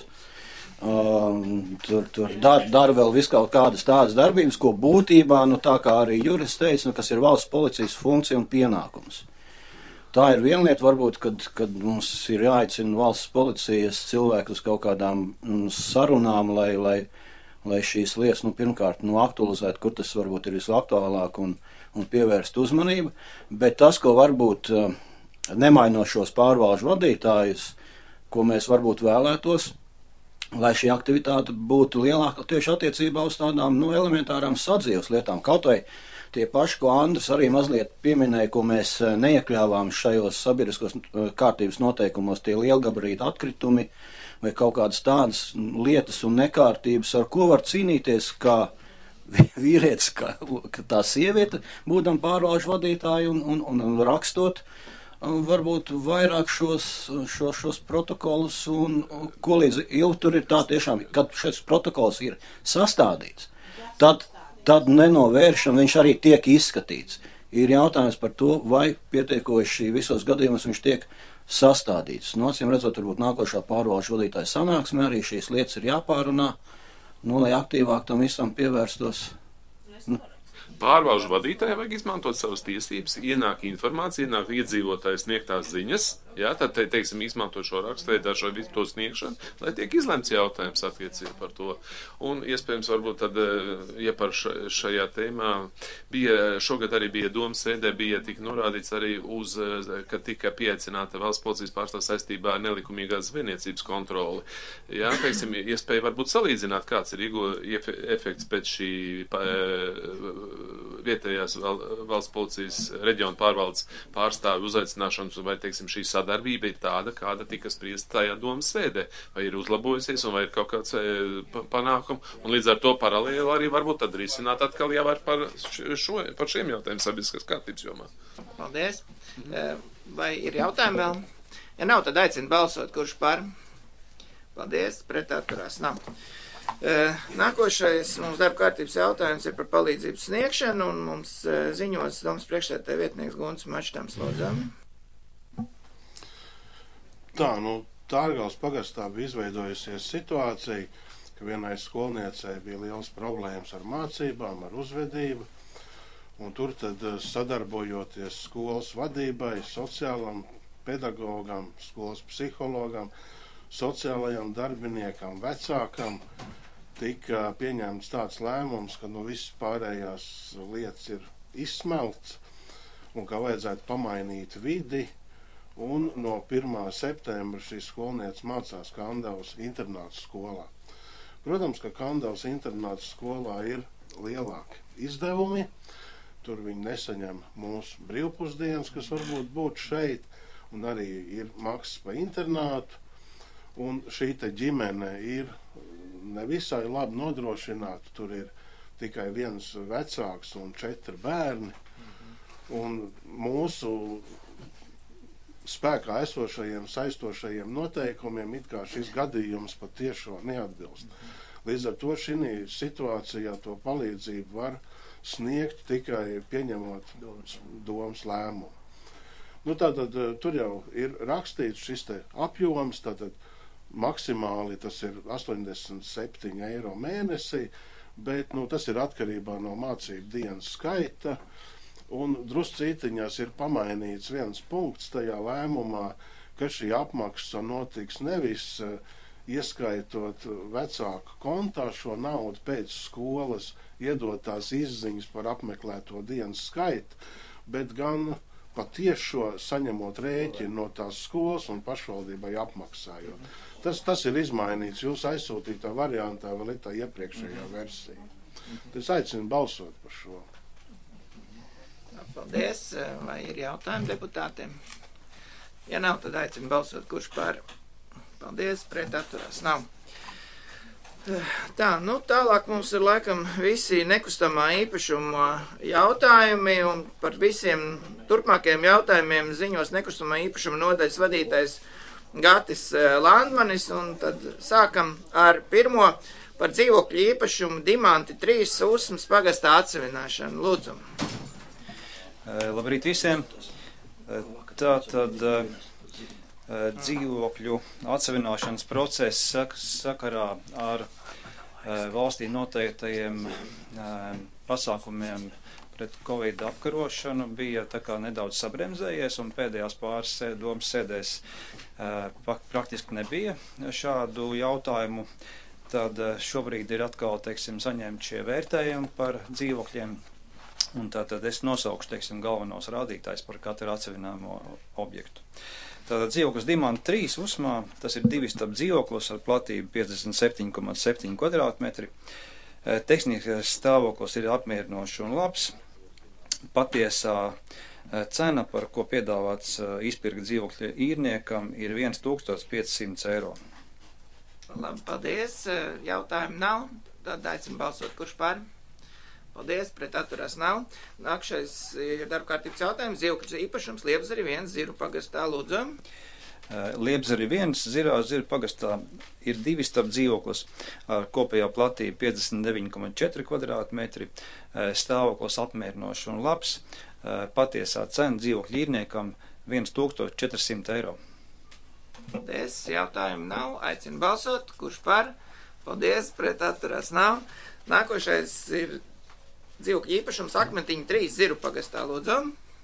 Uh, tur tur dara dar vēl viskaut kādas tādas darbības, ko būtībā, nu tā kā arī Juris teica, nu, kas ir valsts policijas funkcija un pienākums. Tā ir viena lieta, varbūt, kad, kad mums ir jāaicina valsts policijas cilvēku uz kaut kādām mm, sarunām, lai, lai, lai šīs lietas, nu, pirmkārt, nu, aktualizētu, kur tas varbūt ir visaktuālāk un, un pievērst uzmanību, bet tas, ko varbūt uh, nemainošos pārvalžu vadītājus, ko mēs varbūt vēlētos, lai šī aktivitāte būtu lielāka tieši attiecībā uz tādām nu, elementārām sadzīves lietām. Kaut vai tie paši, ko Andris arī mazliet pieminēja, ko mēs neiekļāvām šajos sabiedriskos kārtības noteikumos, tie lielgabarīti atkritumi vai kaut kādas tādas lietas un nekārtības, ar ko var cīnīties kā vīrietis, kā, kā tā sieviete, būdam pārvalžu vadītāji un, un, un, un rakstot varbūt vairāk šos, šos, šos protokolus un ko līdz ilgi tur ir tā tiešām, kad šis protokols ir sastādīts, tad, tad nenovēršam viņš arī tiek izskatīts. Ir jautājums par to, vai pietiekoši visos gadījumos viņš tiek sastādīts. No acīm redzot, varbūt nākošā pārvalžu vadītāja sanāksmē arī šīs lietas ir jāpārunā, nu, lai aktīvāk tam visam pievērstos. Nu, Pārvalžu vadītāji vajag izmantot savas tiesības, ienāk informācija, ienāk iedzīvotājs sniegtās ziņas, jā, tad, te, teiksim, izmantot šo rakstveidā, šo visu to sniegšanu, lai tiek izlemts jautājums attiecībā par to. Un, iespējams, varbūt tad, ja par šajā tēmā bija, šogad arī bija domas sēdē, bija tik norādīts arī uz, ka tika pieaicināta valsts policijas pārstāvs saistībā ar nelikumīgās zvejniecības kontroli. Jā, teiksim, iespēja varbūt salīdzināt, kāds ir iego efekts pēc šī vietējās val, valsts policijas reģionu pārvaldes pārstāvju uzaicināšanas, vai, teiksim, šī sadarbība ir tāda, kāda tika spriesta tajā domas sēdē, vai ir uzlabojusies, un vai ir kaut kāds e, panākumi, un līdz ar to paralēli arī varbūt tad risināt atkal jau par, šo, par šiem jautājumiem sabiedriskās kārtības jomā. Paldies. Vai ir jautājumi vēl? Ja nav, tad aicinu balsot, kurš par. Paldies, pret atturās nav. Nākošais mums darba kārtības jautājums ir par palīdzības sniegšanu, un mums ziņos domas priekšsēdētāja vietnieks Gunts Mačtams, lūdzam. Tā, nu, Tārgals pagastā bija izveidojusies situācija, ka vienai skolniecei bija liels problēmas ar mācībām, ar uzvedību, un tur tad sadarbojoties skolas vadībai, sociālam pedagogam, skolas psihologam, sociālajam darbiniekam, vecākam, tika pieņemts tāds lēmums, ka nu viss pārējās lietas ir izsmelts un ka vajadzētu pamainīt vidi, un no pirmā septembra šī skolniece mācās Kandavas internāta skolā. Protams, ka Kandavas internāta skolā ir lielāki izdevumi, tur viņi nesaņem mūsu brīvpusdienas, kas varbūt būtu šeit, un arī ir maksas pa internātu, un šī te ģimene ir nevisai labi nodrošināta, tur ir tikai viens vecāks un četri bērni. Un mūsu spēkā esošajiem saistošajiem noteikumiem it kā šis gadījums pat tiešo neatbilst. Līdz ar to šī situācijā to palīdzību var sniegt tikai pieņemot domas lēmumu. Nu, tātad tur jau ir rakstīts šis te apjoms, tātad maksimāli tas ir astoņdesmit septiņi eiro mēnesī, bet nu, tas ir atkarībā no mācību dienas skaita. Un druscītiņās ir pamainīts viens punkts tajā lēmumā, ka šī apmaksa notiks nevis uh, ieskaitot vecāku kontā šo naudu pēc skolas iedotās izziņas par apmeklēto dienas skaitu, bet gan patiešo saņemot rēķinu no tās skolas un pašvaldībai apmaksājot. Tas, tas ir izmainīts jūsu aizsūtītā variantā, vēl ir tā iepriekšējā versija. Es aicinu balsot par šo. Paldies. Vai ir jautājumi deputātiem? Ja nav, tad aicinu balsot, kurš par. Paldies, pret atturās nav. Tā, nu tālāk mums ir laikam visi nekustamā īpašuma jautājumi, un par visiem turpmākajiem jautājumiem ziņos nekustamā īpašuma nodaļas vadītājs Gatis Landmanis, un tad sākam ar pirmo par dzīvokļu īpašumu Dimanti trīs Usmas pagastā atsevināšanu. Lūdzu. Labrīt visiem. Tā tad dzīvokļu atsevināšanas process sak sakarā ar valstī noteiktajiem pasākumiem pret Covid apkarošanu bija tā kā nedaudz sabremzējies, un pēdējās pāris domas sēdēs praktiski nebija šādu jautājumu. Tad šobrīd ir atkal, teiksim, saņemti šie vērtējumi par dzīvokļiem. Un tātad es nosaukšu, teiksim, galvenos rādītājs par katru atsevināmo objektu. Tātad dzīvoklis Dimanti trīs Usmā, tas ir divistab dzīvoklis ar platību piecdesmit septiņi komats septiņi kvadrātmetri. Tehniskais stāvoklis ir apmierinošs un labs. Patiesā cena, par ko piedāvāts izpirkt dzīvokļa īrniekam, ir viens tūkstoš pieci simti eiro. Labi, paldies. Jautājumu nav. Tad aicinu balsot, kurš par. Paldies, pret atturās nav. Nākšais ir darbkārtības jautājums. Dzīvokļa īpašums Liepzari viens Ziru pagastā. Lūdzu. Liepzari viens Zirā Ziru pagastā ir divistab dzīvoklis ar kopējā platību piecdesmit deviņi komats četri kvadrātmetri. Stāvoklis apmierinošs un labs. Patiesā cena dzīvokļa īrniekam viens tūkstoš četri simti eiro. Paldies, jautājumu nav. Aicinu balsot, kurš par. Paldies, pret atturās nav. Nākošais ir dzīvokļa īpašums Akmentiņa trīs Ziru pagastā. Lūdzu.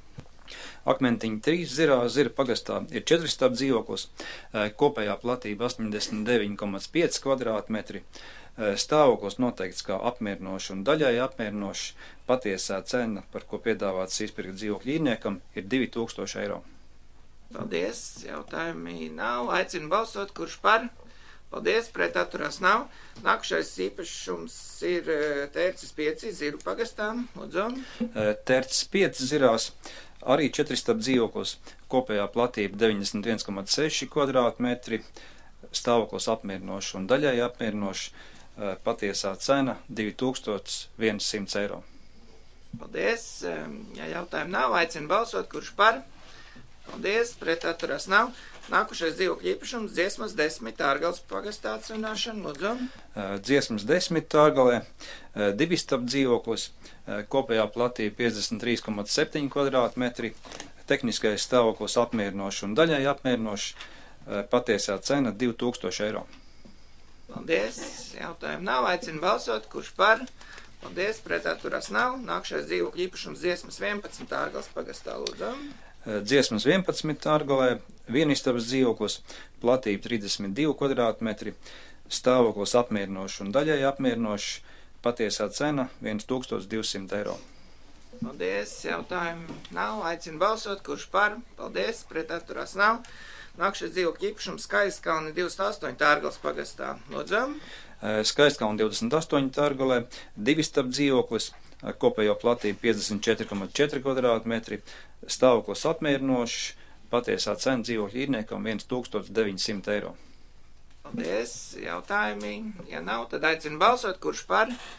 Akmentiņa trīs Zirā Ziru pagastā ir četristab dzīvoklis, kopējā platība astoņdesmit deviņi komats pieci kvadrātmetri. Stāvoklis noteikts kā apmierinošs un daļai apmierinošs. Patiesā cena, par ko piedāvāts izpirkt dzīvokļa īrniekam, ir divi tūkstoši eiro. Paldies, jautājumi nav. Aicinu balsot, kurš par. Paldies, pret atturās nav. Nākušais īpašums ir Tērcis pieci Ziru pagastā. Lūdzu. Tērcis pieci Zirās arī četristab dzīvoklis, kopējā platība deviņdesmit viens komats seši kvadrātmetri, stāvoklis apmierinošs un daļai apmierinošs. Patiesā cena divi tūkstoši simti eiro. Paldies. Ja jautājumu nav, aicinu balsot, kurš par. Paldies, pret atturās nav. Nākušais dzīvokļa īpašums Dziesmas desmit Ārgales pagastā atsevināšana. Lūdzu. Dziesmas desmit Ārgalē, divistab dzīvoklis, kopējā platība piecdesmit trīs komats septiņi kvadrātmetri, tehniskais stāvoklis apmierinošs un daļai apmierinošs. Patiesā cena divi tūkstoši eiro. Paldies. Jautājumu nav. Aicinu balsot, kurš par. Paldies, pret atturās nav. Nākušais dzīvokļa īpašums Dziesmas vienpadsmit Ārgales pagastā. Lūdzu. Dziesmas vienpadsmit Ārgalē, vienistabas dzīvoklis, platība trīsdesmit divi kvadrātmetri, stāvoklis apmierinošs un daļai apmierinošs. Patiesā cena viens tūkstoš divsimt eiro. Paldies, jautājumu nav. Aicinu balsot, kurš par. Paldies, pret atturās nav. Nākšais dzīvokļa īpašums Skaistkalni divdesmit astoņi Ārgales pagastā. Lūdzu. Skaistkalni divdesmit astoņi Ārgalē, divistab dzīvoklis, ar kopējo platību piecdesmit četri komats četri kvadrātmetri, stāvoklis apmierinošs. Patiesā cena dzīvokļa īrniekam viens tūkstoš deviņi simti eiro. Paldies, jautājumi. Ja nav, tad aicinu balsot, kurš par.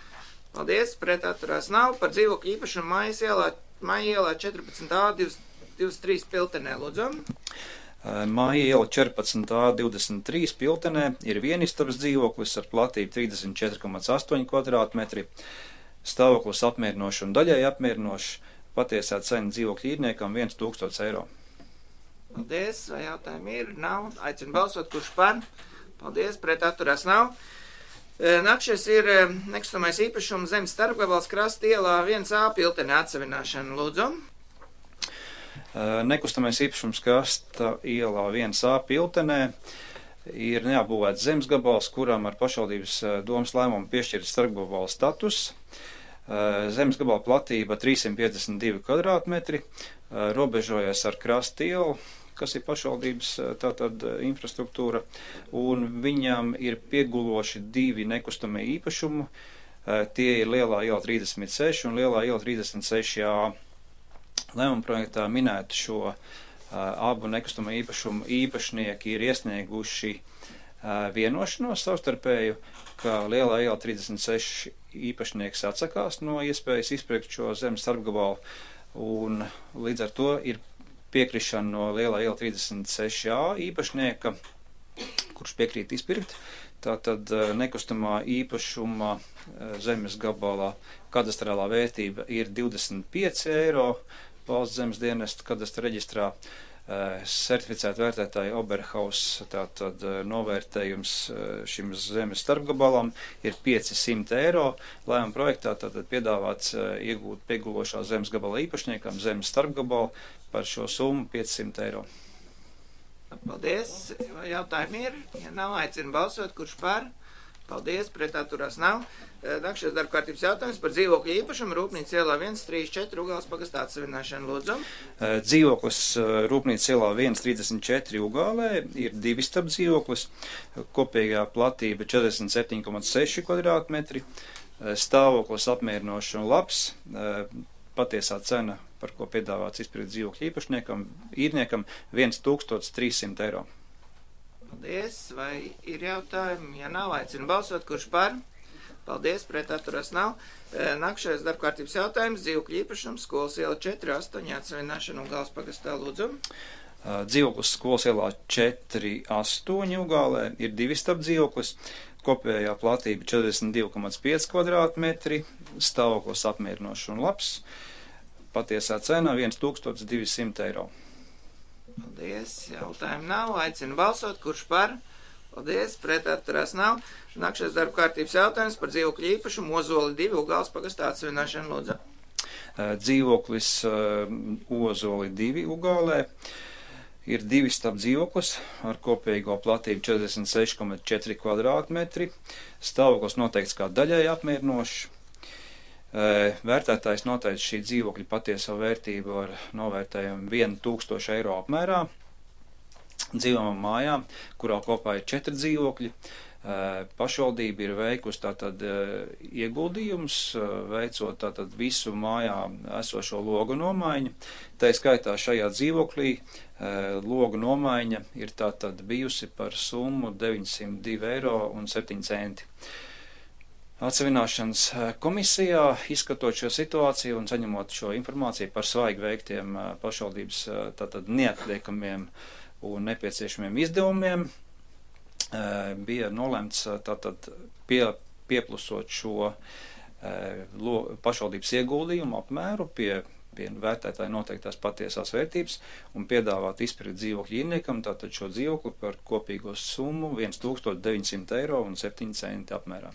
Paldies, pret atturās nav. Par dzīvokļu īpašumu Mājas ielā, Māja ielā četrpadsmit A divdesmit trīs Piltenē, lūdzu. Māja iela četrpadsmit A divdesmit trīs Piltenē ir vienistabas dzīvoklis ar platību trīsdesmit četri komats astoņi kvadrātmetri, stāvoklis apmierinošs un daļai apmierinošs, patiesā cena dzīvokļu īrniekam viens tūkstots eiro. Paldies, vai jautājumi ir? Nav. Aicinu balsot, kurš par? Paldies, pret atturās nav. Nākšies ir nekustamais īpašums zemes starpgabals krasta ielā viens A Piltenē atsevināšana, lūdzu. Nekustamais īpašums krasta ielā viens A Piltenē ir neapbūvēts zemes gabals, kuram ar pašvaldības domas lēmumu piešķirts starpgabala status. Zemes gabala platība trīssimt piecdesmit divi kvadrātmetri, robežojas ar krasta ielu, kas ir pašvaldības tātad infrastruktūra, un viņam ir pieguloši divi nekustamie īpašumi. Tie ir Lielā iela trīsdesmit seši un Lielā iela trīsdesmit seši A. Lēmuma projektā minētu šo uh, abu nekustamo īpašumu īpašnieki ir iesnieguši uh, vienošanos savstarpēju, ka Lielā iela trīsdesmit seši īpašnieks atsakās no iespējas izpirkt šo zemes starpgabalu, un līdz ar to ir piekrišana no Lielā iela trīsdesmit seši A īpašnieka, kurš piekrīt izpirkt. Tātad uh, nekustamā īpašuma uh, zemes gabalā kadastrālā vērtība ir divdesmit pieci eiro, valsts zemes dienesta kadastra reģistrā, certificēta vērtētāja Oberhaus, tātad novērtējums šim zemes starpgabalam ir piecsimt eiro. Lēmuma projektā tātad piedāvāts iegūt piegulošā zemes gabala īpašniekam zemes starpgabalu par šo summu piecsimt eiro. Paldies. Jautājumi ir? Ja nav, aicinu balsot, kurš par? Paldies, pret atturās nav. Nākšies darba kārtības jautājums par dzīvokļu īpašumu Rūpnīcas ielā viens trīs četri Ugāles pagastā atsevināšanu, lūdzu. Dzīvoklis Rūpnīcas ielā viens trīsdesmit četri Ugālē ir divistab dzīvoklis, kopīgā platība četrdesmit septiņi komats seši kvadrātmetri, stāvoklis apmierinošs un labs, patiesā cena, par ko piedāvāts izpirkt dzīvokļu īpašniekam, īrniekam viens tūkstots trīssimt eiro. Paldies, vai ir jautājumi? Ja nav, aicinu balsot, kurš par? Paldies, pret atturās nav. Nākšais darbkārtības jautājums, dzīvokļu īpašums, skolas iela četri astoņi atsevināšana Ugāles pagastā, lūdzu. Dzīvoklis skolas ielā četri astoņi Ugālē ir divistab dzīvoklis, kopējā platība četrdesmit divi komats pieci kvadrātmetri, stāvoklis apmierinošs un labs, patiesā cena viens tūkstots divsimt eiro. Paldies, jautājumu nav, aicinu balsot, kurš par? Paldies, pret atturās nav. Nākšais darba kārtības jautājums par dzīvokļu īpašumu Ozoli divi Ugāles pagastā atsevināšanu, lūdzu. Dzīvoklis Ozoli divi Ugālē ir divistab dzīvoklis ar kopīgo platību četrdesmit seši komats četri kvadrātmetri, stāvoklis noteikts kā daļai apmierinošs. Vērtētājs noteica šī dzīvokļa patieso vērtību ar novērtējumu vienu tūkstošu eiro apmērā dzīvojamām mājām, kurā kopā ir četri dzīvokļi. Pašvaldība ir veikusi tātad ieguldījums, veicot tātad visu mājā esošo logu nomaiņu. Tā skaitā šajā dzīvoklī logu nomaiņa ir tātad bijusi par summu deviņsimt divi eiro un septiņi centi. Atsevināšanas komisijā, izskatot šo situāciju un saņemot šo informāciju par svaigi veiktiem pašvaldības tātad neatliekamiem un nepieciešamiem izdevumiem, bija nolemts tātad pie, pieplusot šo lo, pašvaldības ieguldījumu apmēru pie, pie vērtētāja noteiktās patiesās vērtības un piedāvāt izpirkt dzīvokļu īrniekam tātad šo dzīvokli par kopīgo summu viens tūkstots deviņsimt eiro un septiņi centi apmērā.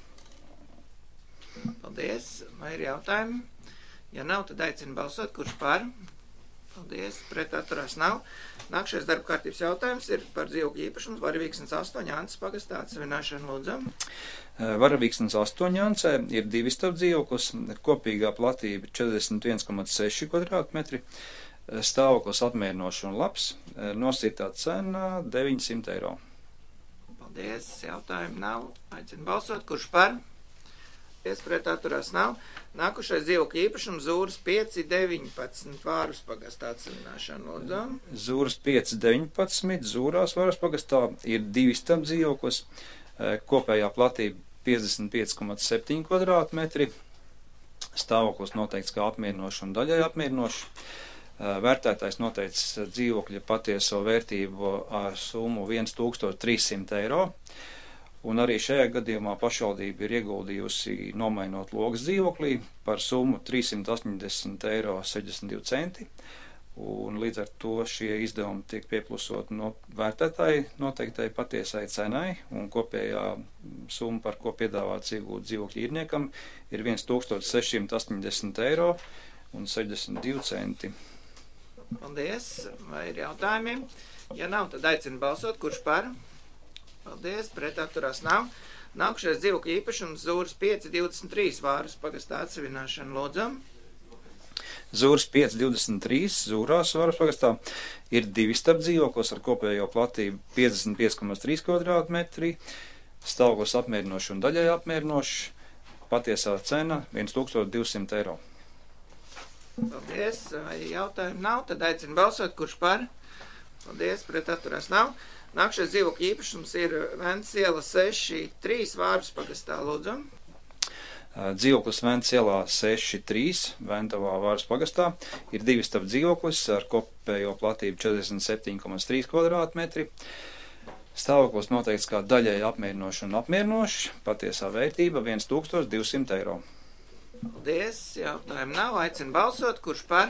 Paldies. Vai ir jautājumi? Ja nav, tad aicinu balsot, kurš par? Paldies. Pret atturās nav. Nākšais darba kārtības jautājums ir par dzīvokļu īpašumu Varavīksnes astoņi Antas pagastā atsevināšanu, lūdzu. Varavīksnes astoņi Ancē ir divistab dzīvoklis, kopīgā platība četrdesmit viens komats seši kvadrātmetri, stāvoklis apmierinošs un labs, nosītā cena deviņsimt eiro. Paldies. Jautājumi nav. Aicinu balsot, kurš par? Pret atturās nav. Nākušais dzīvokļu īpašums Zūras pieci deviņpadsmit Vārus pagastā atsevināšana, lūdzu. Zūras pieci deviņpadsmit Zūrās Vārus pagastā ir divistab dzīvoklis, kopējā platība piecdesmit pieci komats septiņi kvadrātmetri, Stāvoklis noteikts kā apmierinošs un daļai apmierinošs. Vērtētājs noteicis dzīvokļa patieso vērtību ar summu tūkstoš trīssimti eiro. Un arī šajā gadījumā pašvaldība ir ieguldījusi nomainot logas dzīvoklī par summu trīssimt astoņdesmit eiro sešdesmit divi centi. Un līdz ar to šie izdevumi tiek pieplusot no vērtētāji noteiktai patiesai cenai, un kopējā summa, par ko piedāvāts iegūt dzīvokļu īrniekam, ir tūkstoš sešsimt astoņdesmit eiro un sešdesmit divi centi. Paldies. Vai ir jautājumi? Ja nav, tad aicinu balsot. Kurš par? Paldies. Pret atturās nav. Nākušais dzīvokļu īpašums Zūras pieci divdesmit trīs Vāras pagastā atsevināšana. Lūdzam. Zūras pieci divdesmit trīs Zūrās Vāras pagastā ir divi starpdzīvoklis ar kopējo platību piecdesmit pieci komats trīs kvadrātmetri, stāvoklis apmierinošs un daļai apmierinošs, patiesā cena tūkstoš divsimt eiro. Paldies. Vai jautājumu nav, tad aicinu balsot. Kurš par? Paldies. Pret atturās nav. Nākšais dzīvokļu īpašums ir Ventas iela seši trīs Vāras pagastā. Lūdzam. Dzīvoklis Ventas ielā seši trīs Ventavā Vāras pagastā ir divi starp dzīvoklis ar kopējo platību četrdesmit septiņi komats trīs kvadrātmetri. Stāvoklis noteikts kā daļai apmierinošs un apmierinošs, patiesā vērtība tūkstoš divsimt eiro. Paldies. Jautājumu nav. Aicinu balsot. Kurš par?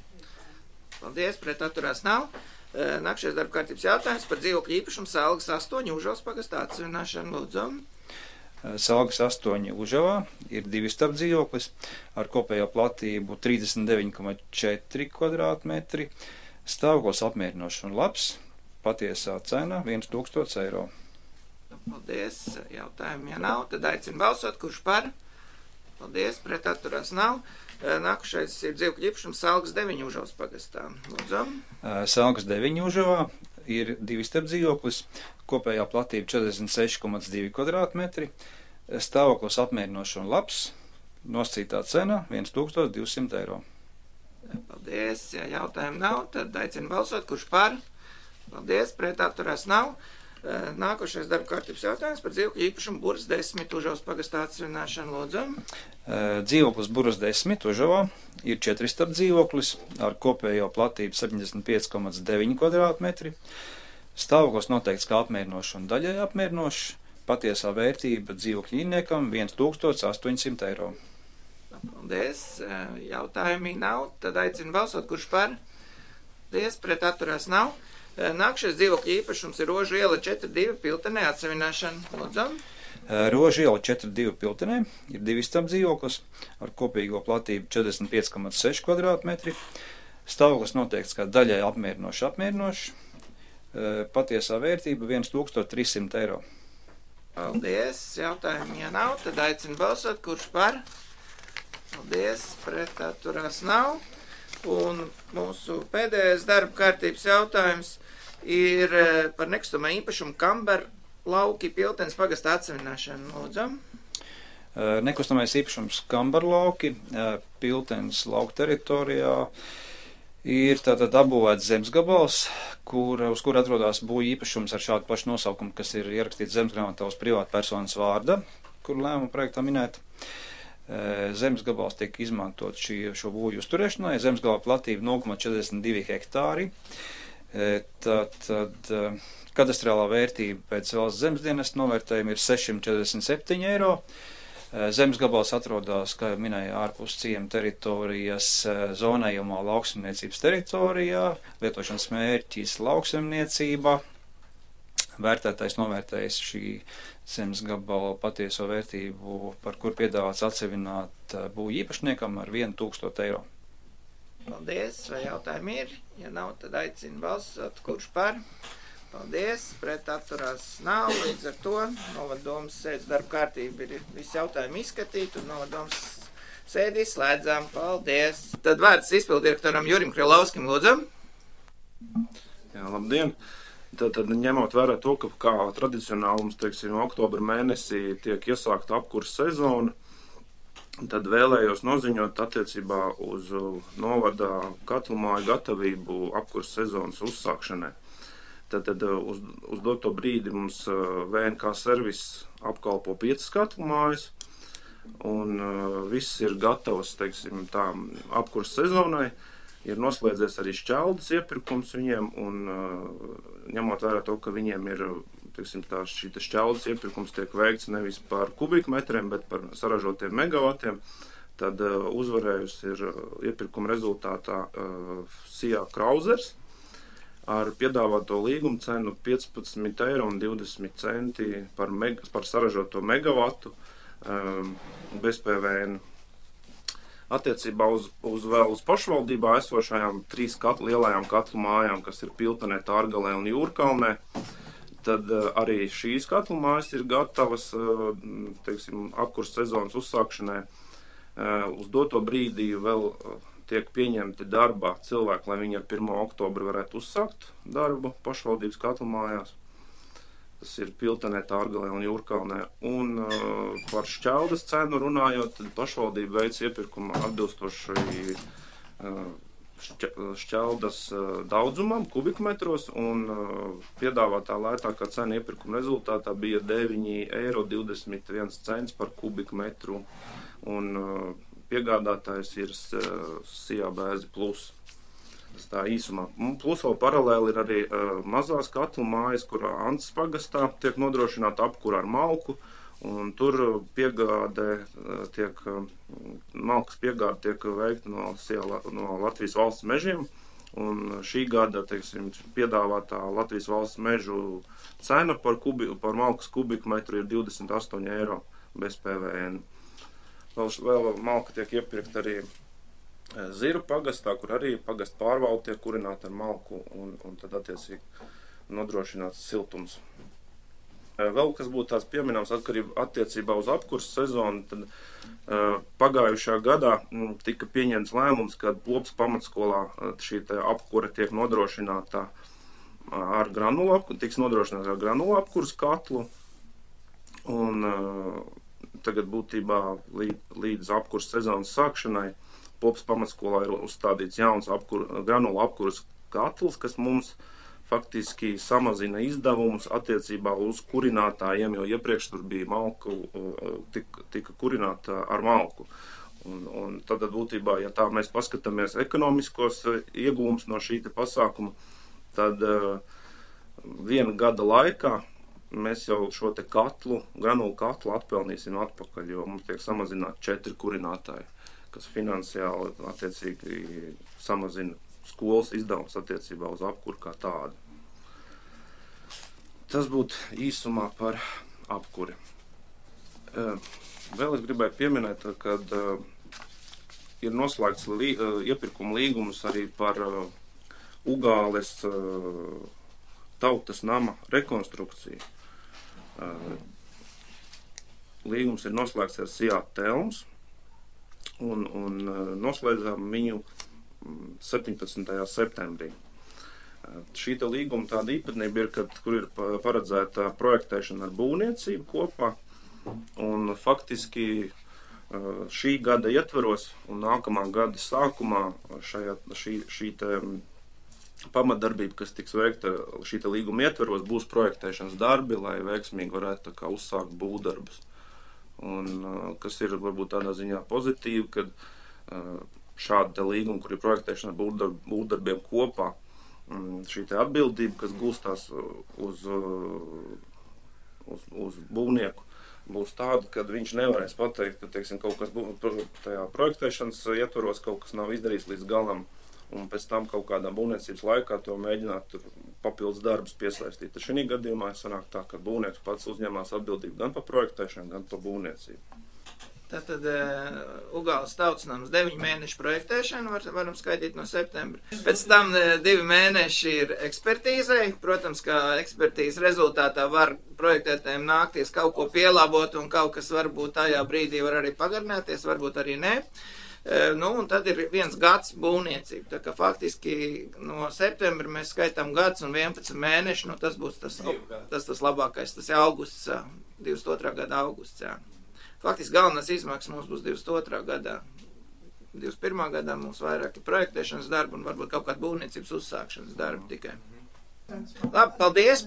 Paldies. Pret atturās nav. Nākšais darba kārtības jautājums par dzīvokļu īpašumu Salgas astoņi Užavas pagastā atsevināšanu. Lūdzam. Salgas astoņi Užavā ir divi starp dzīvoklis ar kopējo platību trīsdesmit deviņi komats četri kvadrātmetri, stāvoklis apmierinošs un labs, patiesā cena tūkstoš eiro. Paldies. Jautājumu, ja nav, tad aicinu balsot. Kurš par? Paldies. Pret atturās nav. Nākušais ir dzīvokļu īpašums Salgas deviņi Užavas pagastā. Lūdzam. Salgas deviņi Užavā ir divi starp dzīvoklis, kopējā platība četrdesmit seši komats divi kvadrātmetri, stāvoklis apmierinošs un labs, nosacītā cena tūkstoš divsimt eiro. Paldies. Ja jautājumu nav, tad aicinu balsot. Kurš par? Paldies. Pret atturās nav. Nākošais darba kārtības jautājums par dzīvokļu īpašumu Buras desmit Užavas pagastā atsevināšanu. Lūdzam. Dzīvoklis Buras desmit Užavā ir četri starp dzīvoklis ar kopējo platību septiņdesmit pieci komats deviņi kvadrātmetri. Stāvoklis noteikts kā apmierinošs un daļai apmierinošs, patiesā vērtība dzīvokļu īrniekam tūkstoš astoņsimt eiro. Paldies. Jautājumi nav, tad aicinu balsot. Kurš par? Paldies. Pret atturās nav. Nākšais dzīvokļu īpašums ir Rožu iela četri divi Piltenē atsevināšana. Lūdzam. Rožu iela četri divi Piltenē ir divi starp dzīvoklis ar kopīgo platību četrdesmit pieci komats seši kvadrātmetri. Stāvoklis noteikts kā daļai apmierinošs apmierinošs, patiesā vērtība tūkstoš trīssimt eiro. Paldies. Jautājumu, ja nav, tad aicinu balsot. Kurš par? Paldies. Pret atturās nav. Un mūsu pēdējais darba kārtības jautājums ir par nekustamā īpašumu Kamber lauki Piltenes pagastā atsevināšanu. Lūdzam. Nekustamais īpašums Kamber lauki Piltenes lauku teritorijā ir tātad apbūvēts zemes gabals, kur, uz kur atrodas būvju īpašums ar šādu pašu nosaukumu, kas ir ierakstīts zemesgrāmatā uz privātpersonas vārda, kur lēmuma projektā minēta. Zemes gabals tiek izmantot šī, šo būvju uzturēšanai, zemes gabala platība nulle komats četrdesmit divi hektāri. Tad, tad kadastrālā vērtība pēc valsts zemesdienas novērtējuma ir sešsimt četrdesmit septiņi eiro. Zemes gabals atrodas, kā jau minēja, ārpus ciema teritorijas zonējumā lauksaimniecības teritorijā, lietošanas mērķis lauksaimniecība. Vērtētājs novērtējis šī zemes gabala patieso vērtību, par kur piedāvāts atsevināt būvju īpašniekam ar tūkstošu eiro. Paldies. Vai jautājumi ir? Ja nav, tad aicinu balsot. Kurš par? Paldies. Pret atturās nav. Līdz ar to novadomas sēdes darba kārtība ir visi jautājumi izskatīti un novadomas sēdi slēdzām. Paldies. Tad vārds izpildirektoram Jurim Krilauskim, lūdzam. Jā, labdien. Tad, tad ņemot vērā to, ka kā tradicionāli mums, teiksim, oktobra mēnesī tiek iesākta apkurss sezona, tad vēlējos noziņot attiecībā uz novada katlumāju gatavību apkurss sezonas uzsākšanai. Tad, tad uz, uz doto brīdi mums V N K servis apkalpo piecas katlumājas. un uh, viss ir gatavs, teiksim, tā apkurs sezonai. Ir noslēdzies arī šķeldas iepirkums viņiem, un uh, ņemot vērā to, ka viņiem ir, teiksim, tā šī šķeldas iepirkums tiek veikts nevis par kubikmetriem, bet par saražotiem megavatiem, tad uh, uzvarējusi ir uh, iepirkuma rezultātā uh, Sijā Krauzers ar piedāvāto līguma cenu piecpadsmit eiro un divdesmit centi par, meg par saražoto megavatu um, bez P V N. Attiecībā uz, uz vēl uz pašvaldībā esošajām trīs katlu, lielajām katlu mājām, kas ir Piltenē, Tārgalē un Jūrkalnē, tad uh, arī šīs katlu mājas ir gatavas, uh, teiksim, apkurs sezonas uzsākšanai. Uh, uz doto brīdī vēl uh, tiek pieņemti darbā cilvēki, lai viņi ar pirmo oktobru varētu uzsākt darbu pašvaldības katlu mājās. Tas ir Piltenē, Tārgalē un Jūrkalnē. Un uh, par šķeldas cenu runājot, tad pašvaldība veic iepirkumu atbilstoši uh, šķ šķeldas uh, daudzumam, kubikmetros, un uh, piedāvātā lētākā cena iepirkuma rezultātā bija deviņi eiro divdesmit viens cents par kubikmetru, un uh, piegādātājs ir uh, Sijā Bēzi Plus. Tas tā īsumā. Plus vēl paralēli ir arī uh, mazās katlu mājas, kurā Antas pagastā tiek nodrošināta apkura ar malku, un tur piegāde uh, tiek, uh, malkas piegāde tiek veikta no, no Latvijas valsts mežiem, un šī gada, teiksim, piedāvātā Latvijas valsts mežu cena par, kubi, par malkas kubikmetru ir divdesmit astoņi eiro bez P V N. Vēl, vēl malka tiek iepirkt arī Ziru pagastā, kur arī pagasta pārvalde tiek kurināta ar malku, un, un tad attiecīgi nodrošināts siltums. Vēl kas būtu tāds pieminams atkarība attiecībā uz apkursu sezonu, tad uh, pagājušā gadā m, tika pieņemts lēmums, ka Popas pamatskolā šī apkura tiek nodrošināta ar granulu apkuru, tiks nodrošināta ar granulu apkursu katlu, un uh, tagad būtībā līdz, līdz apkursu sezonas sākšanai Popas pamatskolā ir uzstādīts jauns apkur, granulu apkuras katls, kas mums faktiski samazina izdevumus attiecībā uz kurinātājiem, jo iepriekš tur bija malku, tika, tika kurināta ar malku. Un, un tad būtībā, ja tā mēs paskatāmies ekonomiskos iegūmus no šī te pasākuma, tad uh, viena gada laikā mēs jau šo te katlu, granulu katlu atpelnīsim atpakaļ, jo mums tiek samazināti četri kurinātāji, kas finansiāli attiecīgi samazina skolas izdevums attiecībā uz apkuru kā tādu. Tas būtu īsumā par apkuri. Vēl es gribēju pieminēt, ka ir noslēgts lī, iepirkuma līgums arī par Ugāles tautas nama rekonstrukciju. Līgums ir noslēgts ar Sijā Telms, un, un noslēdzām viņu septiņpadsmitajā septembrī. Šī te līguma tāda īpatnība ir, kad, kur ir paredzēta projektēšana ar būvniecību kopā, un faktiski šī gada ietveros un nākamā gada sākumā šajā, šī, šī te pamatdarbība, kas tiks veikta šī te līguma ietveros, būs projektēšanas darbi, lai veiksmīgi varētu tā kā uzsākt būvdarbus. Un kas ir varbūt tādā ziņā pozitīvi, kad šāda līguma, kur ir projektēšana ar būvdarb, būvdarbiem kopā, šī te atbildība, kas gulstās uz, uz, uz būvnieku, būs tāda, kad viņš nevarēs pateikt, ka, teiksim, kaut kas bū, tajā projektēšanas ietvaros kaut kas nav izdarīts līdz galam, un pēc tam kaut kādā būvniecības laikā to mēģināt tur papildus darbus piesaistīt. Tad šī gadījumā sanāk tā, ka būvnieks pats uzņemās atbildību gan par projektēšanu, gan par būvniecību. Tātad uh, Ugāles tautsnams deviņu mēnešu projektēšanu var, varam skaitīt no septembra. Pēc tam uh, divi mēneši ir ekspertīzei. Protams, ka ekspertīzes rezultātā var projektētājiem nākties kaut ko pielāgot un kaut kas varbūt tajā brīdī var arī pagarināties, varbūt arī nē. Uh, nu, un tad ir viens gads būvniecība. Tā kā faktiski no septembra mēs skaitām gads un vienpadsmit mēneši, nu tas būs tas, tas, tas labākais, tas ir augusts, divdesmit otrā gada augusts, jā. Faktiski galvenās izmaksas mums būs divdesmit otrā gadā. divdesmit pirmā gadā mums vairāk ir projektēšanas darba un varbūt kaut kāda būvniecības uzsākšanas darba tikai. Labi, paldies!